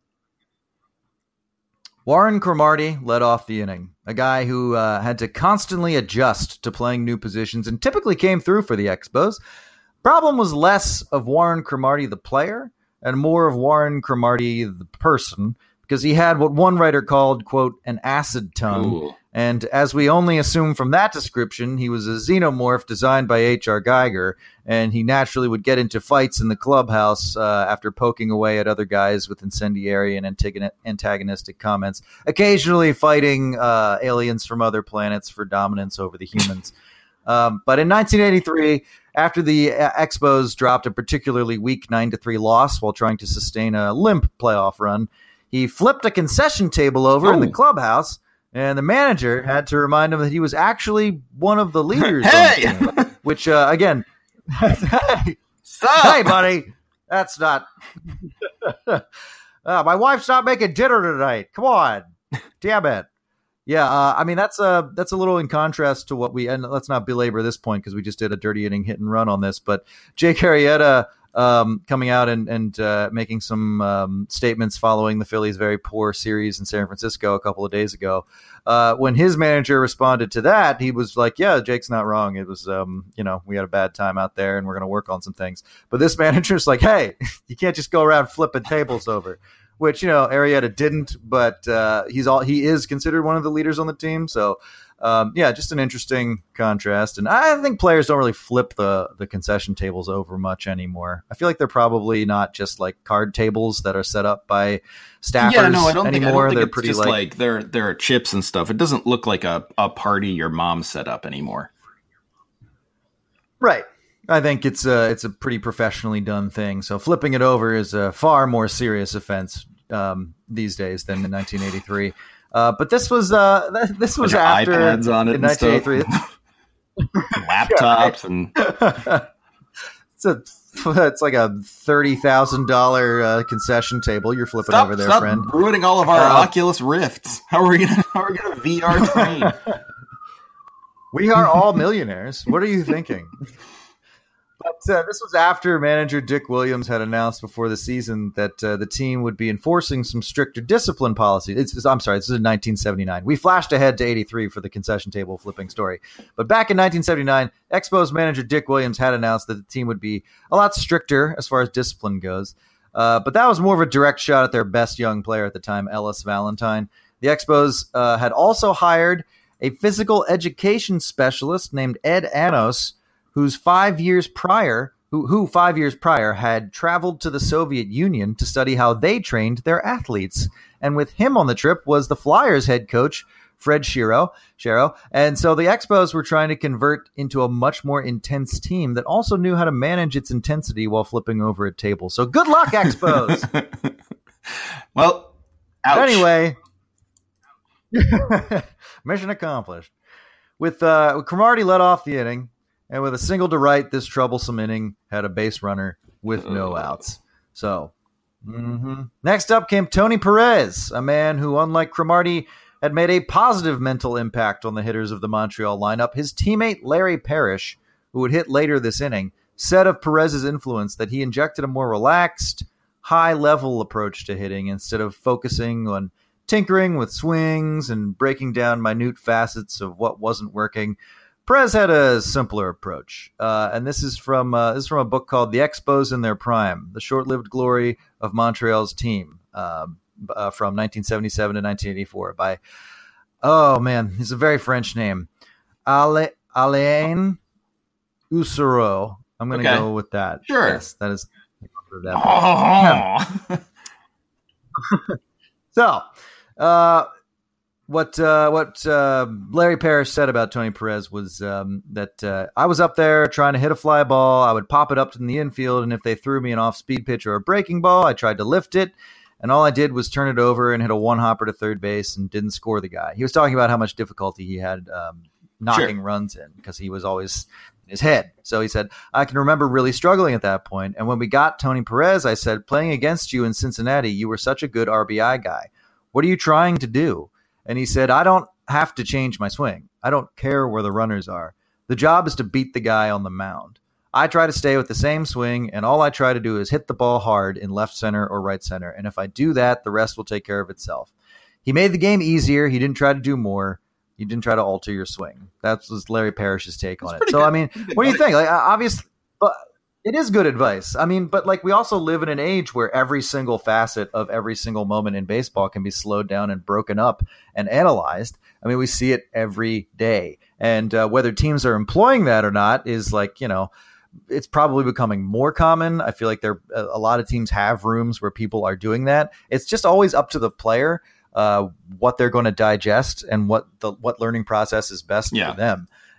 Warren Cromartie led off the inning, a guy who uh, had to constantly adjust to playing new positions and typically came through for the Expos. Problem was less of Warren Cromartie the player and more of Warren Cromartie the person, because he had what one writer called, quote, an acid tongue. Ooh. And as we only assume from that description, he was a xenomorph designed by H R. Geiger, and he naturally would get into fights in the clubhouse uh, after poking away at other guys with incendiary and antagon- antagonistic comments, occasionally fighting uh, aliens from other planets for dominance over the humans. Um, but in nineteen eighty-three, after the uh, Expos dropped a particularly weak nine to three loss while trying to sustain a limp playoff run, he flipped a concession table over oh. in the clubhouse, and the manager had to remind him that he was actually one of the leaders hey! on the team, which, uh, again, hey, Stop! hey, buddy, that's not uh, my wife's not making dinner tonight. Come on. Damn it. Yeah, uh, I mean, that's a, that's a little in contrast to what we, and let's not belabor this point because we just did a dirty inning hit and run on this, but Jake Arrieta um, coming out and, and uh, making some um, statements following the Phillies' very poor series in San Francisco a couple of days ago. Uh, when his manager responded to that, he was like, yeah, Jake's not wrong. It was, um, you know, we had a bad time out there and we're going to work on some things. But this manager's like, hey, you can't just go around flipping tables over. Which, you know, Arrieta didn't, but uh, he's all he is considered one of the leaders on the team. So, um, yeah, just an interesting contrast. And I think players don't really flip the the concession tables over much anymore. I feel like they're probably not just like card tables that are set up by staffers yeah, no, I don't anymore. Think, I don't think they're it's pretty just like, like there there are chips and stuff. It doesn't look like a, a party your mom set up anymore. Right. I think it's a, it's a pretty professionally done thing. So flipping it over is a far more serious offense um, these days than in nineteen eighty-three. Uh, but this was uh, th- this was after iPads on it in nineteen eighty-three. Laptops and it's a it's like a thirty thousand dollar uh, concession table you're flipping stop, over there, stop friend. Ruining all of our uh, Oculus Rifts. How are we gonna how are we gonna V R train? We are all millionaires. What are you thinking? But uh, this was after manager Dick Williams had announced before the season that uh, the team would be enforcing some stricter discipline policy. It's, it's, I'm sorry, this is in nineteen seventy-nine. We flashed ahead to eighty-three for the concession table flipping story. But back in nineteen seventy-nine, Expos manager Dick Williams had announced that the team would be a lot stricter as far as discipline goes. Uh, but that was more of a direct shot at their best young player at the time, Ellis Valentine. The Expos uh, had also hired a physical education specialist named Ed Anos, who's five years prior, who, who five years prior had traveled to the Soviet Union to study how they trained their athletes. And with him on the trip was the Flyers head coach, Fred Shero. Shero. And so the Expos were trying to convert into a much more intense team that also knew how to manage its intensity while flipping over a table. So good luck, Expos. Well, ouch. Anyway, mission accomplished. With uh, Cromartie led off the inning. And with a single to right, this troublesome inning had a base runner with no outs. So, mm-hmm. Next up came Tony Perez, a man who, unlike Cromartie, had made a positive mental impact on the hitters of the Montreal lineup. His teammate Larry Parrish, who would hit later this inning, said of Perez's influence that he injected a more relaxed, high-level approach to hitting instead of focusing on tinkering with swings and breaking down minute facets of what wasn't working. Perez had a simpler approach, uh, and this is from uh, this is from a book called The Expos in Their Prime, The Short-Lived Glory of Montreal's Team, uh, uh, from nineteen seventy-seven to nineteen eighty-four by, oh man, it's a very French name, Ale, Alain Usuro. I'm going to okay. go with that. Sure. Yes, that is. Oh. So, uh, What uh, what uh, Larry Parrish said about Tony Perez was um, that uh, I was up there trying to hit a fly ball. I would pop it up in the infield, and if they threw me an off-speed pitch or a breaking ball, I tried to lift it, and all I did was turn it over and hit a one-hopper to third base and didn't score the guy. He was talking about how much difficulty he had um, knocking sure. runs in because he was always in his head. So he said, I can remember really struggling at that point, and when we got Tony Perez, I said, playing against you in Cincinnati, you were such a good R B I guy. What are you trying to do? And he said, I don't have to change my swing. I don't care where the runners are. The job is to beat the guy on the mound. I try to stay with the same swing, and all I try to do is hit the ball hard in left center or right center. And if I do that, the rest will take care of itself. He made the game easier. He didn't try to do more. He didn't try to alter your swing. That was Larry Parrish's take on it. So, good. I mean, what do you think? Like, obviously, but it is good advice. I mean, but like we also live in an age where every single facet of every single moment in baseball can be slowed down and broken up and analyzed. I mean, we see it every day. And uh, whether teams are employing that or not is like, you know, it's probably becoming more common. I feel like there a lot of teams have rooms where people are doing that. It's just always up to the player uh, what they're going to digest and what the what learning process is best yeah. for them.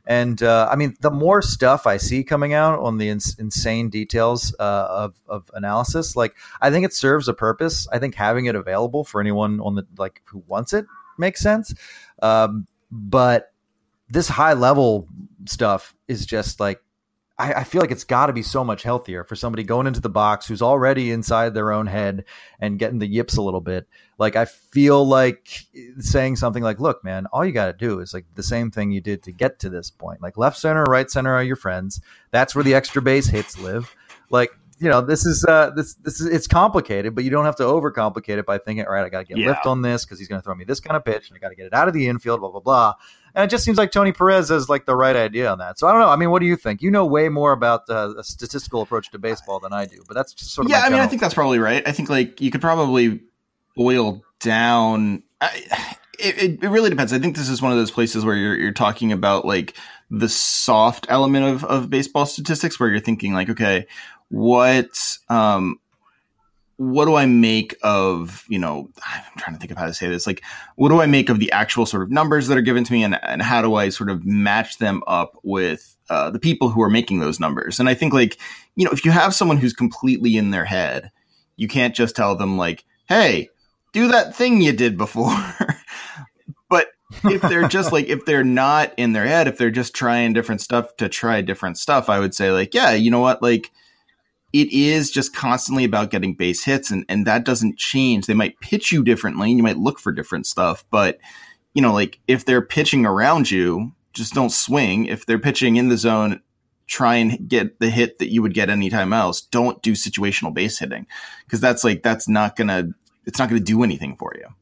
And uh, I mean, the more stuff I see coming out on the ins- insane details uh, of of analysis, like I think it serves a purpose. I think having it available for anyone on the like who wants it makes sense. Um, but this high level stuff is just like, I, I feel like it's got to be so much healthier for somebody going into the box who's already inside their own head and getting the yips a little bit. Like, I feel like saying something like, look, man, all you got to do is like the same thing you did to get to this point. Like left center, right center are your friends. That's where the extra base hits live. Like, you know, this is uh, this this is it's complicated, but you don't have to overcomplicate it by thinking, all right, I got to get Yeah. lift on this because he's going to throw me this kind of pitch, and I got to get it out of the infield, blah blah blah. And it just seems like Tony Perez has like the right idea on that. So I don't know. I mean, what do you think? You know way more about uh, a statistical approach to baseball than I do, but that's just sort of yeah. my I mean, I general- think that's probably right. I think like you could probably boil down. I, it, it really depends. I think this is one of those places where you're you're talking about like the soft element of of baseball statistics, where you're thinking like, okay, what um what do I make of, you know, I'm trying to think of how to say this. Like, what do I make of the actual sort of numbers that are given to me, and, and how do I sort of match them up with uh, the people who are making those numbers? And I think like, you know, if you have someone who's completely in their head, you can't just tell them like, hey, do that thing you did before. But if they're just like, if they're not in their head, if they're just trying different stuff to try different stuff, I would say like, yeah, you know what, like, it is just constantly about getting base hits, and, and that doesn't change. They might pitch you differently and you might look for different stuff, but you know, like if they're pitching around you, just don't swing. If they're pitching in the zone, try and get the hit that you would get anytime else. Don't do situational base hitting, because that's like, that's not gonna, it's not gonna do anything for you.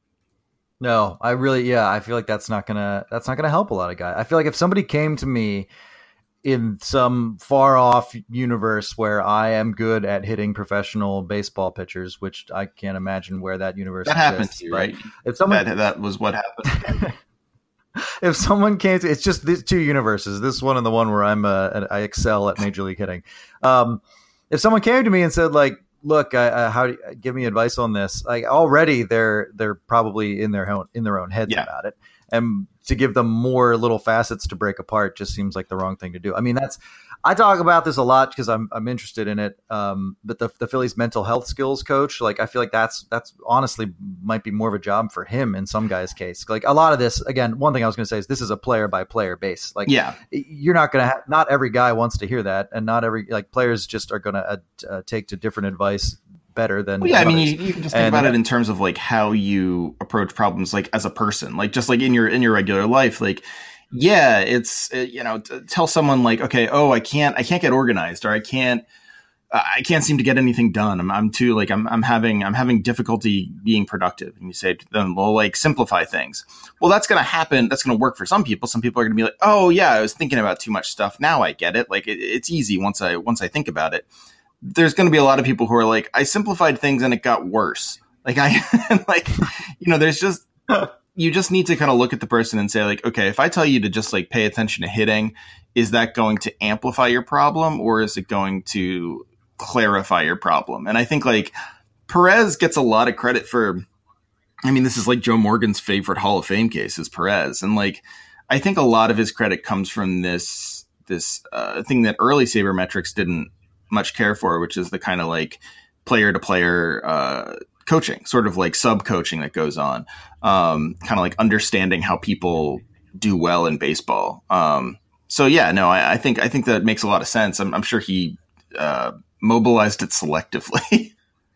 No, I really, yeah, I feel like that's not gonna, that's not gonna help a lot of guys. I feel like if somebody came to me in some far off universe where I am good at hitting professional baseball pitchers, which I can't imagine where that universe that exists, happens to you, right? If someone, that, that was what happened. if someone came to, it's just these two universes, this one and the one where I'm, uh, I excel at major league hitting. Um, if someone came to me and said like, look, I, uh, how do you, give me advice on this? Like already they're, they're probably in their own, in their own heads Yeah. about it. And to give them more little facets to break apart just seems like the wrong thing to do. I mean, that's, I talk about this a lot because I'm I'm interested in it. Um, but the the Phillies mental health skills coach, like I feel like that's that's honestly might be more of a job for him in some guy's case. Like a lot of this, again, one thing I was going to say is this is a player by player base. Like, Yeah. you're not going to have, not every guy wants to hear that, and not every like players just are going to uh, uh, take to different advice better than Well, yeah, I mean, others. you, you can just think And- about it in terms of like how you approach problems, like as a person, like just like in your in your regular life. Like, yeah, it's uh, you know, t- tell someone like, okay, oh, I can't, I can't get organized, or I can't, uh, I can't seem to get anything done. I'm, I'm too like, I'm, I'm having, I'm having difficulty being productive. And you say to them, well, like simplify things. Well, that's going to happen. That's going to work for some people. Some people are going to be like, oh yeah, I was thinking about too much stuff. Now I get it. Like it, it's easy once I once I think about it. There's going to be a lot of people who are like, I simplified things and it got worse. Like I, like, you know, there's just, you just need to kind of look at the person and say like, okay, if I tell you to just like pay attention to hitting, is that going to amplify your problem, or is it going to clarify your problem? And I think like Perez gets a lot of credit for, I mean, this is like Joe Morgan's favorite Hall of Fame case is Perez. And like, I think a lot of his credit comes from this, this uh, thing that early sabermetrics didn't much care for, which is the kind of like player to player uh, coaching, sort of like sub coaching that goes on, um, kind of like understanding how people do well in baseball. Um, so yeah, no, I, I think I think that makes a lot of sense. I'm, I'm sure he uh, mobilized it selectively.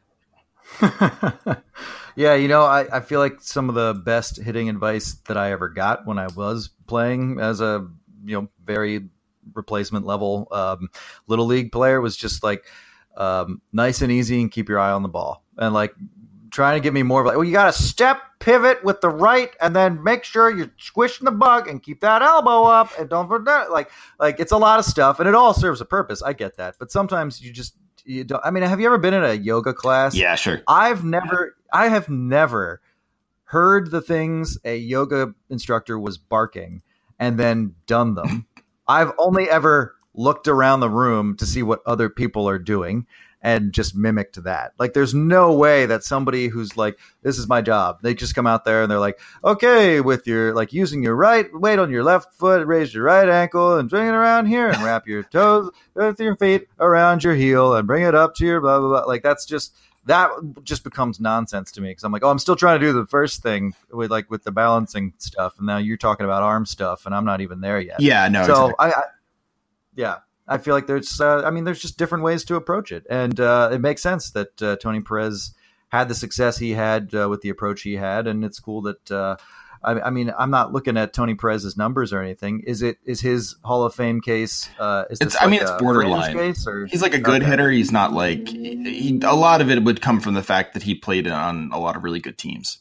Yeah, you know, I, I feel like some of the best hitting advice that I ever got when I was playing as a, you know, very replacement level um, little league player was just like um, nice and easy and keep your eye on the ball. And like trying to get me more of like, well, you got to step pivot with the right and then make sure you're squishing the bug and keep that elbow up and don't forget, like, like it's a lot of stuff and it all serves a purpose. I get that. But sometimes you just, you don't, I mean, have you ever been in a yoga class? Yeah, sure. I've never, I have never heard the things a yoga instructor was barking and then done them. I've only ever looked around the room to see what other people are doing. and just mimicked that. Like, there's no way that somebody who's like, this is my job, they just come out there and they're like, okay, with your, like, using your right weight on your left foot, raise your right ankle and bring it around here and wrap your toes with your feet around your heel and bring it up to your blah, blah, blah. Like, that's just, that just becomes nonsense to me, because I'm like, oh, I'm still trying to do the first thing with, like, with the balancing stuff. And now you're talking about arm stuff and I'm not even there yet. Yeah, no. So exactly. I, I, yeah. I feel like there's, uh, I mean, there's just different ways to approach it. And uh, it makes sense that uh, Tony Perez had the success he had uh, with the approach he had. And it's cool that, uh, I, I mean, I'm not looking at Tony Perez's numbers or anything. Is it, is his Hall of Fame case? Uh, is it's, this I like mean, it's borderline. Case, or? He's like a good okay. hitter. He's not like, he, a lot of it would come from the fact that he played on a lot of really good teams.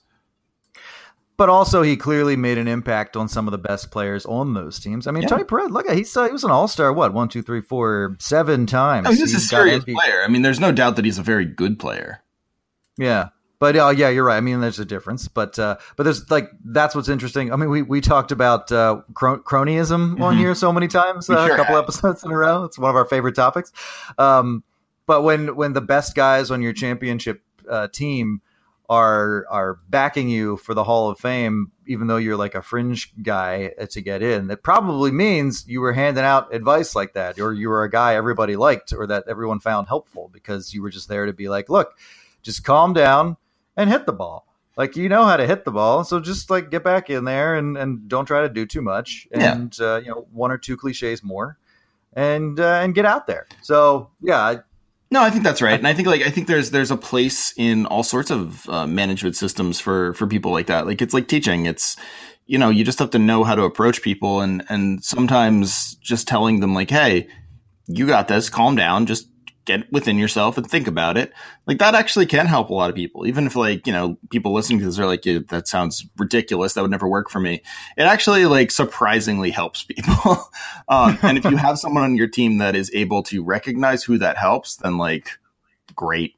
But also, he clearly made an impact on some of the best players on those teams. I mean, yeah. Tony Perez, look, he's uh, he was an all-star, what, one, two, three, four, seven times. Oh, he's, he's a serious M V P. player. I mean, there's no doubt that he's a very good player. Yeah. But uh, yeah, you're right. I mean, there's a difference. But uh, but there's like, that's what's interesting. I mean, we, we talked about uh, cron- cronyism mm-hmm. on here so many times, uh, sure a couple have. episodes in a row. It's one of our favorite topics. Um, but when when the best guys on your championship uh, team are are backing you for the Hall of Fame, even though you're like a fringe guy to get in, that probably means you were handing out advice like that, or you were a guy everybody liked or that everyone found helpful, because you were just there to be like, look, just calm down and hit the ball. Like, you know how to hit the ball, so just like get back in there and, and don't try to do too much. And yeah. uh, you know, one or two cliches more, and uh, and get out there. So yeah. I, No, I think that's right, and I think like I think there's there's a place in all sorts of uh, management systems for for people like that. Like, it's like teaching. It's, you know, you just have to know how to approach people, and and sometimes just telling them like, hey, you got this, calm down, just get within yourself and think about it. Like, that actually can help a lot of people, even if, like, you know, people listening to this are like, yeah, that sounds ridiculous, that would never work for me. It actually, like, surprisingly helps people. um, and if you have someone on your team that is able to recognize who that helps, then, like, great.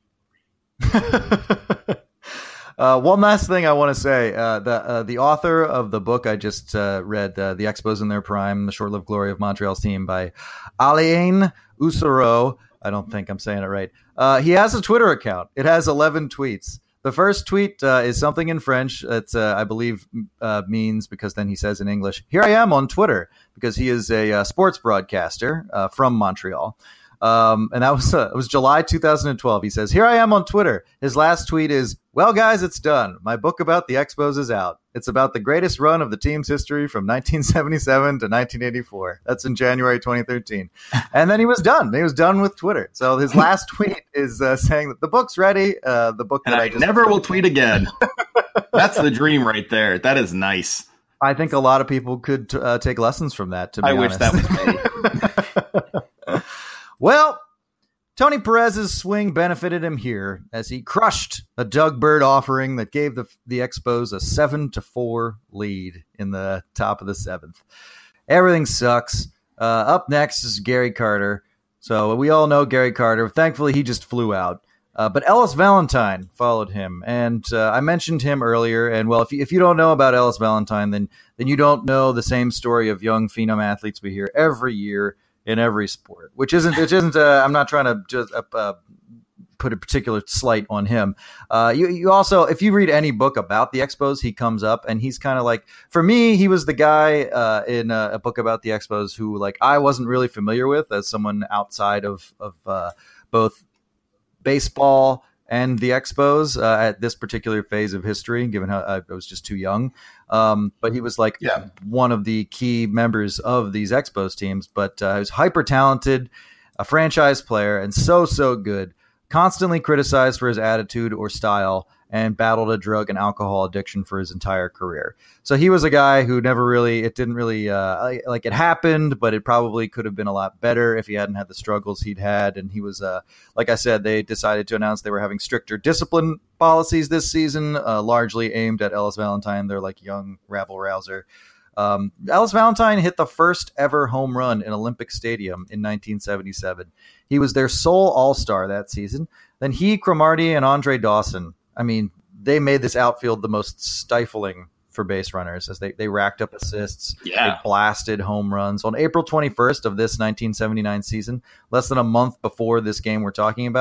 Uh, one last thing I want to say, uh, the uh, the author of the book I just uh, read, uh, The Expos in Their Prime, The Short-Lived Glory of Montreal's Team by Alain Ussereau. I don't think I'm saying it right. Uh, he has a Twitter account. It has eleven tweets. The first tweet uh, is something in French that uh, I believe uh, means, because then he says in English, here I am on Twitter, because he is a uh, sports broadcaster uh, from Montreal. Um, and that was uh, it was July two thousand twelve. He says, here I am on Twitter. His last tweet is, well, guys, it's done. My book about the Expos is out. It's about the greatest run of the team's history from nineteen seventy-seven to nineteen eighty-four. That's in January twenty thirteen. And then he was done. He was done with Twitter. So his last tweet is uh, saying that the book's ready. Uh, the book that and I, I just never will tweet again. That's the dream right there. That is nice. I think a lot of people could uh, take lessons from that, to be I honest. wish that was me. Well, Tony Perez's swing benefited him here as he crushed a Doug Bird offering that gave the the Expos a seven to four lead in the top of the seventh. Everything sucks. Uh, up next is Gary Carter. So we all know Gary Carter. Thankfully, he just flew out. Uh, but Ellis Valentine followed him, and uh, I mentioned him earlier. And well, if you, if you don't know about Ellis Valentine, then then you don't know the same story of young phenom athletes we hear every year in every sport, which isn't, which isn't, uh, I'm not trying to just uh, uh, put a particular slight on him. Uh, you, you also, if you read any book about the Expos, he comes up, and he's kind of like, for me, he was the guy uh, in a, a book about the Expos who, like, I wasn't really familiar with as someone outside of, of uh, both baseball and the Expos uh, at this particular phase of history, given how I was just too young. Um, but he was like yeah. one of the key members of these Expos teams, but uh, he was hyper talented, a franchise player, and so, so good, constantly criticized for his attitude or style, and battled a drug and alcohol addiction for his entire career. So he was a guy who never really, it didn't really, uh, like it happened, but it probably could have been a lot better if he hadn't had the struggles he'd had. And he was, uh, like I said, they decided to announce they were having stricter discipline policies this season, uh, largely aimed at Ellis Valentine, their like young rabble rouser. Um, Ellis Valentine hit the first ever home run in Olympic Stadium in nineteen seventy-seven. He was their sole all-star that season. Then he, Cromartie, and Andre Dawson, I mean, they made this outfield the most stifling for base runners as they, they racked up assists. Yeah. They blasted home runs. On April twenty-first of this nineteen seventy-nine season, less than a month before this game we're talking about,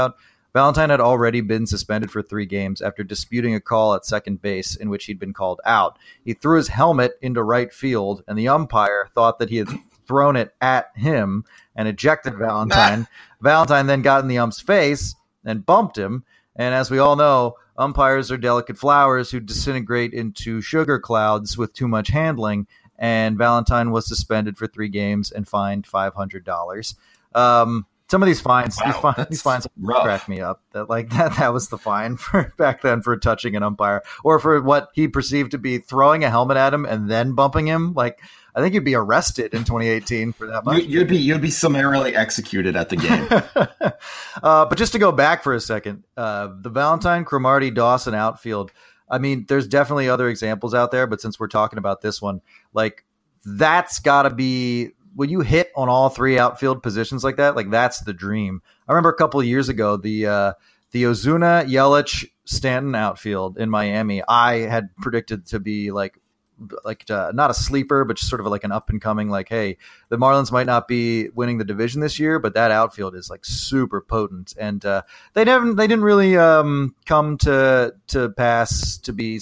Valentine had already been suspended for three games after disputing a call at second base in which he'd been called out. He threw his helmet into right field, and the umpire thought that he had thrown it at him and ejected Valentine. Valentine then got in the ump's face and bumped him. And as we all know, umpires are delicate flowers who disintegrate into sugar clouds with too much handling. And Valentine was suspended for three games and fined five hundred dollars. Um, some of these fines, Wow, these, fines these fines rough. crack me up. That like that, that was the fine for back then for touching an umpire, or for what he perceived to be throwing a helmet at him and then bumping him. Like, I think you'd be arrested in twenty eighteen for that much. You, you'd be you'd be summarily executed at the game. uh, but just to go back for a second, uh, the Valentine, Cromartie, Dawson outfield. I mean, there's definitely other examples out there, but since we're talking about this one, like that's got to be when you hit on all three outfield positions like that. Like that's the dream. I remember a couple of years ago the uh, the Ozuna, Yelich, Stanton outfield in Miami. I had predicted to be like. like uh, not a sleeper, but just sort of like an up and coming, like, hey, the Marlins might not be winning the division this year, but that outfield is like super potent. And uh, they never, they didn't really um, come to, to pass to be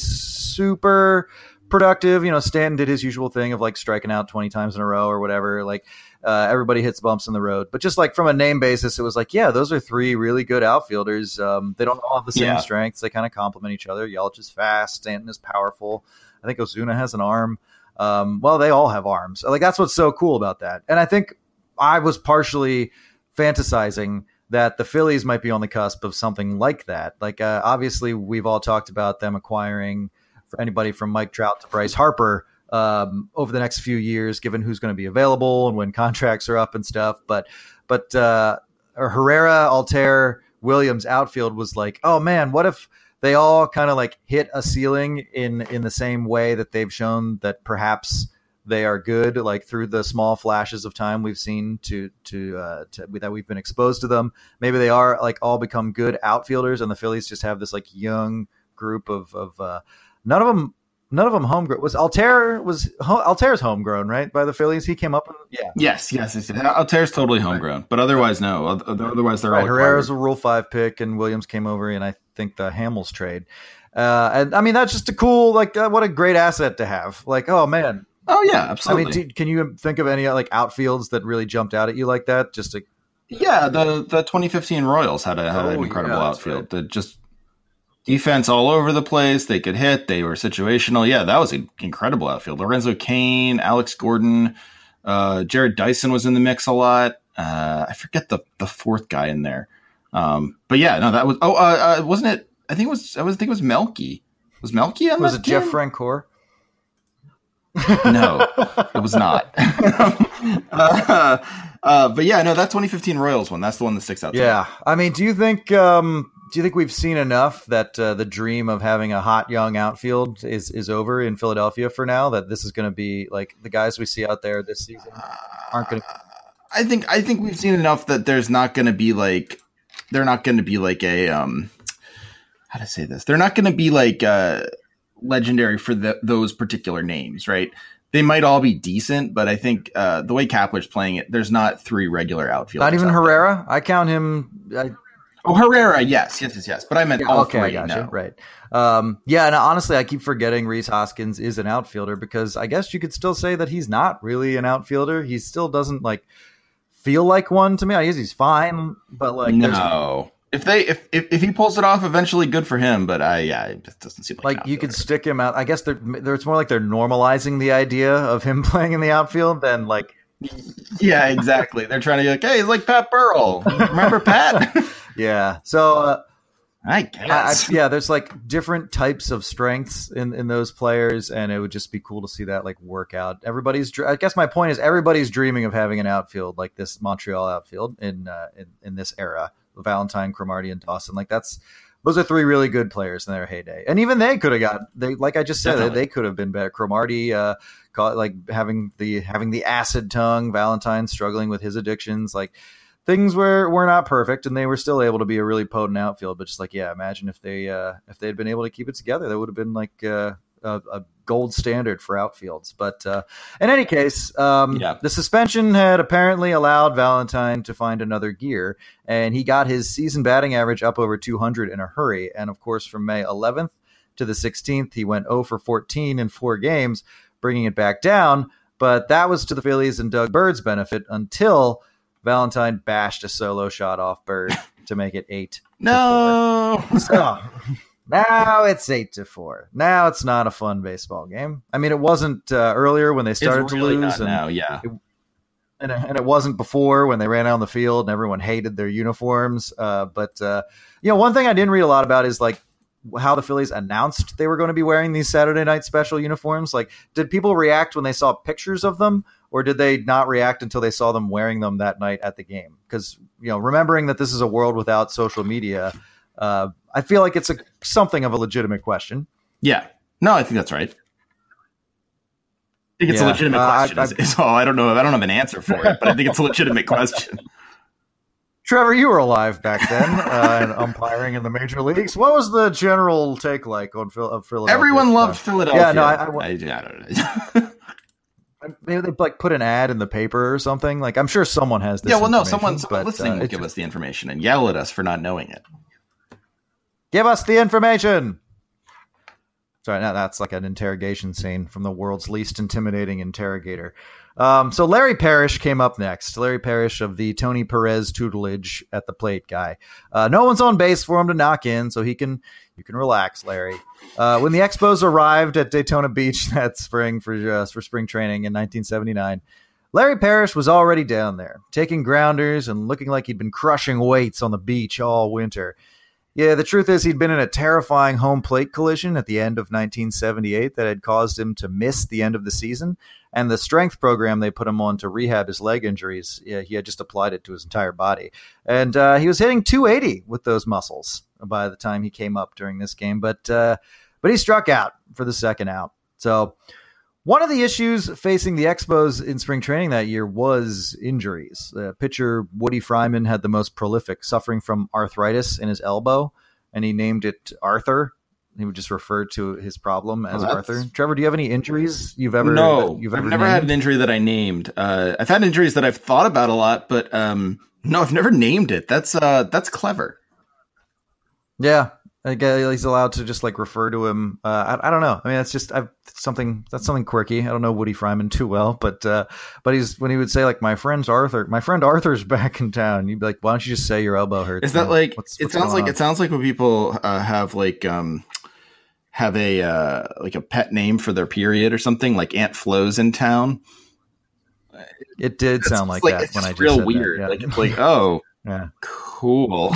super productive. You know, Stanton did his usual thing of like striking out twenty times in a row or whatever. Like uh, everybody hits bumps in the road, but just like from a name basis, it was like, yeah, those are three really good outfielders. Um, they don't all have the same Yeah. strengths. They kind of complement each other. Yelich is fast. Stanton is powerful. I think Ozuna has an arm. Um, well, they all have arms. Like that's what's so cool about that. And I think I was partially fantasizing that the Phillies might be on the cusp of something like that. Like uh, obviously, we've all talked about them acquiring for anybody from Mike Trout to Bryce Harper um, over the next few years, given who's going to be available and when contracts are up and stuff. But but uh, Herrera, Altair, Williams outfield was like, oh man, what if they all kind of like hit a ceiling in, in the same way that they've shown that perhaps they are good, like through the small flashes of time we've seen to, to, uh, to that we've been exposed to them. Maybe they are like all become good outfielders and the Phillies just have this like young group of, of, uh, none of them, none of them homegrown. Was Altair was Altair's homegrown, right? By the Phillies. He came up. Yeah. yes, yes, yes. Altair's totally homegrown, but otherwise, no. Otherwise, they're Right. all Herrera's acquired. a Rule Five pick, and Williams came over, and I think the Hamels trade. Uh, and I mean, that's just a cool, like, uh, what a great asset to have. Like, oh man. Oh yeah, I absolutely. mean, do, can you think of any like outfields that really jumped out at you like that? Just to, yeah, the the twenty fifteen Royals had a had Oh, an incredible yeah, that's outfield. right. That just defense all over the place. They could hit. They were situational. Yeah, that was an incredible outfield. Lorenzo Cain, Alex Gordon, uh, Jared Dyson was in the mix a lot. Uh, I forget the the fourth guy in there. Um, but yeah, no, that was. Oh, uh, uh, wasn't it? I think it was. I was. I think it was Melky. Was Melky on was that it Jeff team? Francoeur? No, it was not. uh, uh, but yeah, no, that twenty fifteen Royals one. That's the one that sticks out. to me. Yeah. I mean, do you think um, do you think we've seen enough that uh, the dream of having a hot young outfield is is over in Philadelphia for now? That this is going to be like the guys we see out there this season aren't going to. I think I think we've seen enough that there's not going to be like they're not going to be like a um how to say this. They're not going to be like uh legendary for the, those particular names, right? They might all be decent, but I think uh, the way Kapler's playing it, there's not three regular outfielders. Not even out there. Herrera. I count him. I, Oh, Herrera, yes, yes, yes, yes. But I meant all okay, three. I got no. you. Right. Um, yeah, and honestly, I keep forgetting Rhys Hoskins is an outfielder because I guess you could still say that he's not really an outfielder. He still doesn't like feel like one to me. I guess he's fine, but like there's- No. If they if, if if he pulls it off, eventually good for him. But I yeah, it just doesn't seem like like an you could outfielder. stick him out. I guess they're, they're it's more like they're normalizing the idea of him playing in the outfield than like Yeah, exactly. They're trying to be like, hey, he's like Pat Burrell. Remember Pat? yeah. So uh, I I, I, guess. yeah, there's like different types of strengths in, in those players, and it would just be cool to see that like work out. Everybody's, dr- I guess my point is everybody's dreaming of having an outfield like this Montreal outfield in uh, in, in this era. Valentine, Cromartie, and Dawson. Like that's those are three really good players in their heyday, and even they could have got they like I just said they, Definitely. they could have been better. Cromartie, uh, caught, like having the having the acid tongue. Valentine struggling with his addictions, like. Things were, were not perfect, and they were still able to be a really potent outfield. But just like, yeah, imagine if they uh, if they had been able to keep it together, that would have been like uh, a, a gold standard for outfields. But uh, in any case, um, yeah. the suspension had apparently allowed Valentine to find another gear, and he got his season batting average up over two hundred in a hurry. And of course, from May eleventh to the sixteenth, he went oh for fourteen in four games, bringing it back down. But that was to the Phillies and Doug Bird's benefit until Valentine bashed a solo shot off Bird to make it eight. No. To so now it's eight to four. Now it's not a fun baseball game. I mean, it wasn't uh, earlier when they started it's really to lose. Not and now, yeah. It, and, and it wasn't before when they ran out on the field and everyone hated their uniforms. Uh, but uh, you know, one thing I didn't read a lot about is like how the Phillies announced they were going to be wearing these Saturday night special uniforms. Like, did people react when they saw pictures of them, or did they not react until they saw them wearing them that night at the game? Because, you know, remembering that this is a world without social media, uh, I feel like it's a something of a legitimate question. Yeah. No, I think that's right. I think it's yeah. a legitimate uh, question. I, I, is, is all. I don't know. I don't have an answer for it, but I think it's a legitimate question. Trevor, you were alive back then uh, and umpiring in the major leagues. What was the general take like on Phil- of Philadelphia? Everyone loved Philadelphia. Yeah, no, I, I, I, I don't know. Maybe they like put an ad in the paper or something. Like, I'm sure someone has this. Yeah, well, no, someone, someone but, listening uh, will give just, us the information and yell at us for not knowing it. Give us the information. Sorry, now that's like an interrogation scene from the world's least intimidating interrogator. Um, so Larry Parrish came up next. Larry Parrish of the Tony Perez tutelage at the plate guy. Uh, no one's on base for him to knock in, so he can you can relax, Larry. Uh, when the Expos arrived at Daytona Beach that spring for uh, for spring training in nineteen seventy-nine, Larry Parrish was already down there, taking grounders and looking like he'd been crushing weights on the beach all winter. Yeah, the truth is he'd been in a terrifying home plate collision at the end of nineteen seventy-eight that had caused him to miss the end of the season. And the strength program they put him on to rehab his leg injuries, yeah, he had just applied it to his entire body. And uh, he was hitting two eighty with those muscles by the time he came up during this game. But uh, but he struck out for the second out. So one of the issues facing the Expos in spring training that year was injuries. Uh, pitcher Woody Fryman had the most prolific, suffering from arthritis in his elbow, and he named it Arthur. He would just refer to his problem as oh, Arthur. Trevor, do you have any injuries you've ever? No, you've ever I've never named? had an injury that I named. Uh, I've had injuries that I've thought about a lot, but um, no, I've never named it. That's uh, that's clever. Yeah, I guess he's allowed to just like refer to him. Uh, I, I don't know. I mean, that's just I've, something that's something quirky. I don't know Woody Fryman too well, but uh, but he's when he would say like my friend's Arthur, my friend Arthur's back in town. You'd be like, why don't you just say your elbow hurts? Is that man? like what's, it what's sounds like on? It sounds like when people uh, have like um. have a uh, like a pet name for their period or something, like Aunt Flo's in town. It did it's sound like, like that it's when I just real said weird. That, yeah. Like it's like, oh, yeah, cool.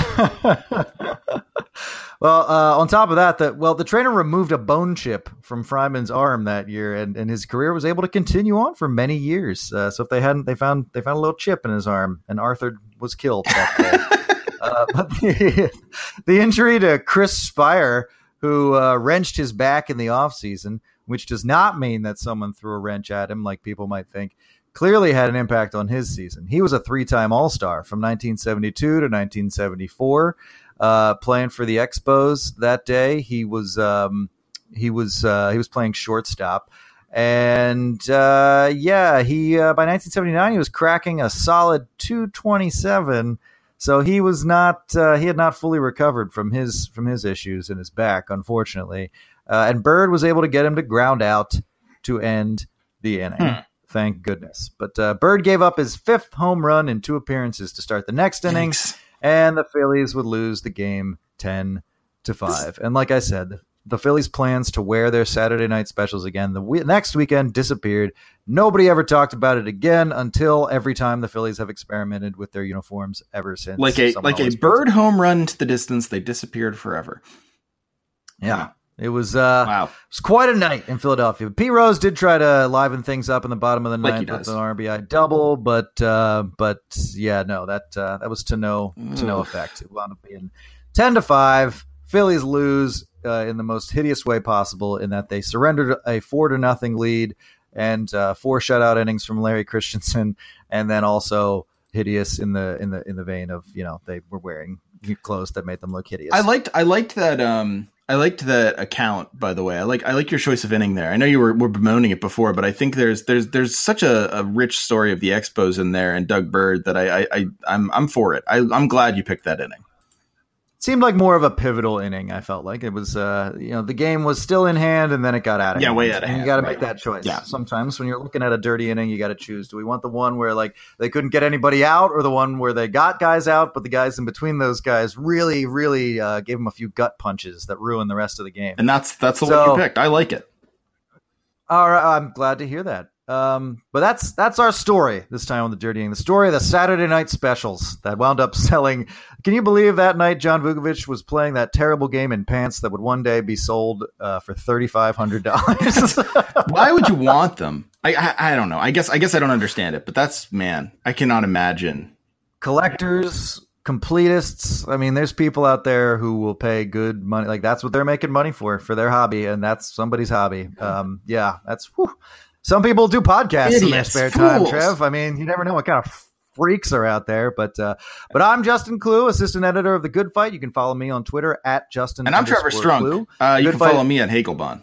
Well, uh, on top of that, the well, the trainer removed a bone chip from Fryman's arm that year, and, and his career was able to continue on for many years. Uh, so if they hadn't, they found they found a little chip in his arm, and Arthur was killed that day. uh, but the, the injury to Chris Spire, who uh, wrenched his back in the offseason, which does not mean that someone threw a wrench at him like people might think, clearly had an impact on his season. He was a three-time All-Star from nineteen seventy-two to nineteen seventy-four, uh, playing for the Expos that day. He was um, he was uh, he was playing shortstop, and uh, yeah, he uh, by nineteen seventy-nine he was cracking a solid two twenty-seven. So he was not uh, he had not fully recovered from his from his issues in his back, unfortunately. Uh, and Bird was able to get him to ground out to end the inning. Hmm. Thank goodness. But uh, Bird gave up his fifth home run in two appearances to start the next inning, Thanks. and the Phillies would lose the game ten to five. And like I said, the Phillies' plans to wear their Saturday night specials again the we- next weekend disappeared. Nobody ever talked about it again until every time the Phillies have experimented with their uniforms ever since. Like a like a Bird home run to the distance, they disappeared forever. Yeah. It was uh, wow. It was quite a night in Philadelphia. Pete Rose did try to liven things up in the bottom of the like ninth with an R B I double, but uh, but yeah, no, that uh, that was to no Ugh. to no effect. It wound up being ten to five. Phillies lose uh, in the most hideous way possible, in that they surrendered a four to nothing lead and uh, four shutout innings from Larry Christensen, and then also hideous in the in the in the vein of, you know, they were wearing clothes that made them look hideous. I liked I liked that. Um, I liked the account, by the way. I like I like your choice of inning there. I know you were, were bemoaning it before, but I think there's there's there's such a, a rich story of the Expos in there and Doug Bird that I, I, I I'm I'm for it. I, I'm glad you picked that inning. Seemed like more of a pivotal inning. I felt like it was, uh, you know, the game was still in hand, and then it got out of yeah, hand. way out of and hand. You got to right. make that choice. Yeah. Sometimes when you're looking at a dirty inning, you got to choose: do we want the one where like they couldn't get anybody out, or the one where they got guys out, but the guys in between those guys really, really uh, gave them a few gut punches that ruined the rest of the game? And that's that's the so, one you picked. I like it. All right, I'm glad to hear that. Um, but that's that's our story this time on the Dirty Inning. The story of the Saturday night specials that wound up selling. Can you believe that night John Vukovic was playing that terrible game in pants that would one day be sold uh, for thirty-five hundred dollars? Why would you want them? I, I I don't know. I guess I guess I don't understand it. But that's man, I cannot imagine. Collectors, completists. I mean, there's people out there who will pay good money. Like that's what they're making money for for their hobby, and that's somebody's hobby. Um, yeah, that's. Whew. Some people do podcasts Idiots, in their spare time, fools. Trev. I mean, you never know what kind of freaks are out there. But uh, but I'm Justin Clue, assistant editor of The Good Fight. You can follow me on Twitter at Justin. And I'm Trevor Strunk. Uh, you can Fight. follow me at Hagelbon.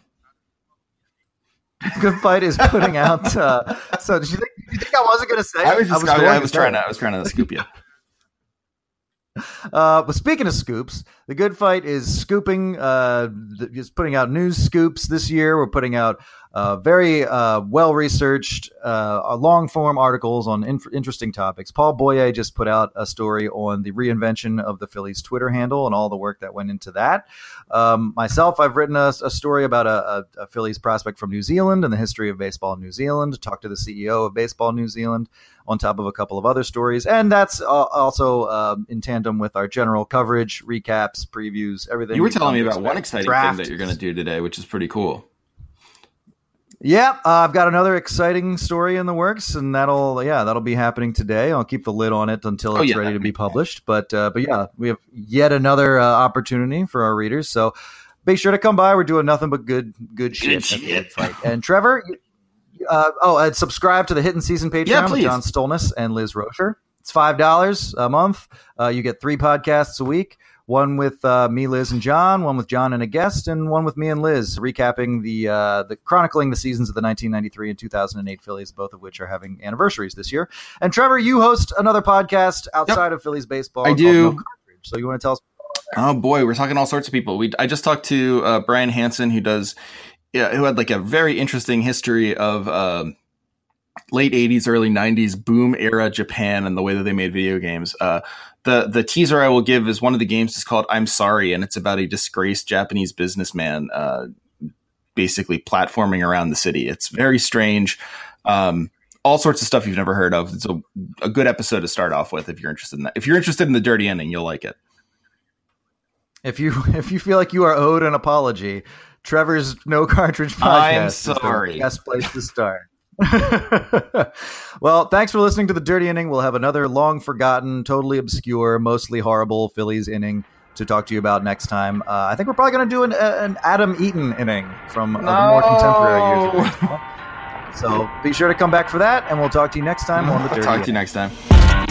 Good Fight is putting out. Uh, so did you think, did you think I wasn't going to say? I was just. I was, I was trying to. I was trying to scoop you. Uh, but speaking of scoops, The Good Fight is scooping, uh, is putting out news scoops this year. We're putting out uh, very uh, well-researched, uh, long-form articles on inf- interesting topics. Paul Boye just put out a story on the reinvention of the Phillies Twitter handle and all the work that went into that. Um, myself, I've written a, a story about a, a, a Phillies prospect from New Zealand and the history of baseball in New Zealand. Talked to the C E O of Baseball New Zealand, on top of a couple of other stories. And that's uh, also uh, in tandem with our general coverage, recaps, previews, everything. You were telling me about one exciting Draft. thing that you're going to do today, which is pretty cool. Yeah, uh, I've got another exciting story in the works, and that'll yeah that'll be happening today. I'll keep the lid on it until it's oh, yeah, ready to be published. But uh, but yeah, we have yet another uh, opportunity for our readers. So be sure to come by. We're doing nothing but good good shit. Good shit. Fight. And Trevor, uh, oh, and subscribe to the Hidden Season Patreon yeah, with John Stolness and Liz Rocher. It's five dollars a month. Uh, you get three podcasts a week. One with uh, me, Liz, and John. One with John and a guest, and one with me and Liz, recapping the uh, the chronicling the seasons of the nineteen ninety-three and two thousand eight Phillies, both of which are having anniversaries this year. And Trevor, you host another podcast outside yep. of Phillies baseball. I do. No so you want to tell us? Oh boy, we're talking all sorts of people. We I just talked to uh, Brian Hansen, who does, yeah, who had like a very interesting history of uh, late eighties, early nineties boom era Japan and the way that they made video games. Uh, The the teaser I will give is one of the games is called I'm Sorry, and it's about a disgraced Japanese businessman uh, basically platforming around the city. It's very strange. Um, all sorts of stuff you've never heard of. It's a, a good episode to start off with if you're interested in that. If you're interested in the dirty ending, you'll like it. If you if you feel like you are owed an apology, Trevor's No Cartridge podcast I'm sorry. is the best place to start. Well, thanks for listening to The Dirty Inning. We'll have another long forgotten, totally obscure, mostly horrible Phillies inning to talk to you about next time. Uh, I think we're probably going to do an, an Adam Eaton inning from no. uh, the more contemporary years. So be sure to come back for that, and we'll talk to you next time on The Dirty I'll talk Inning. to you next time.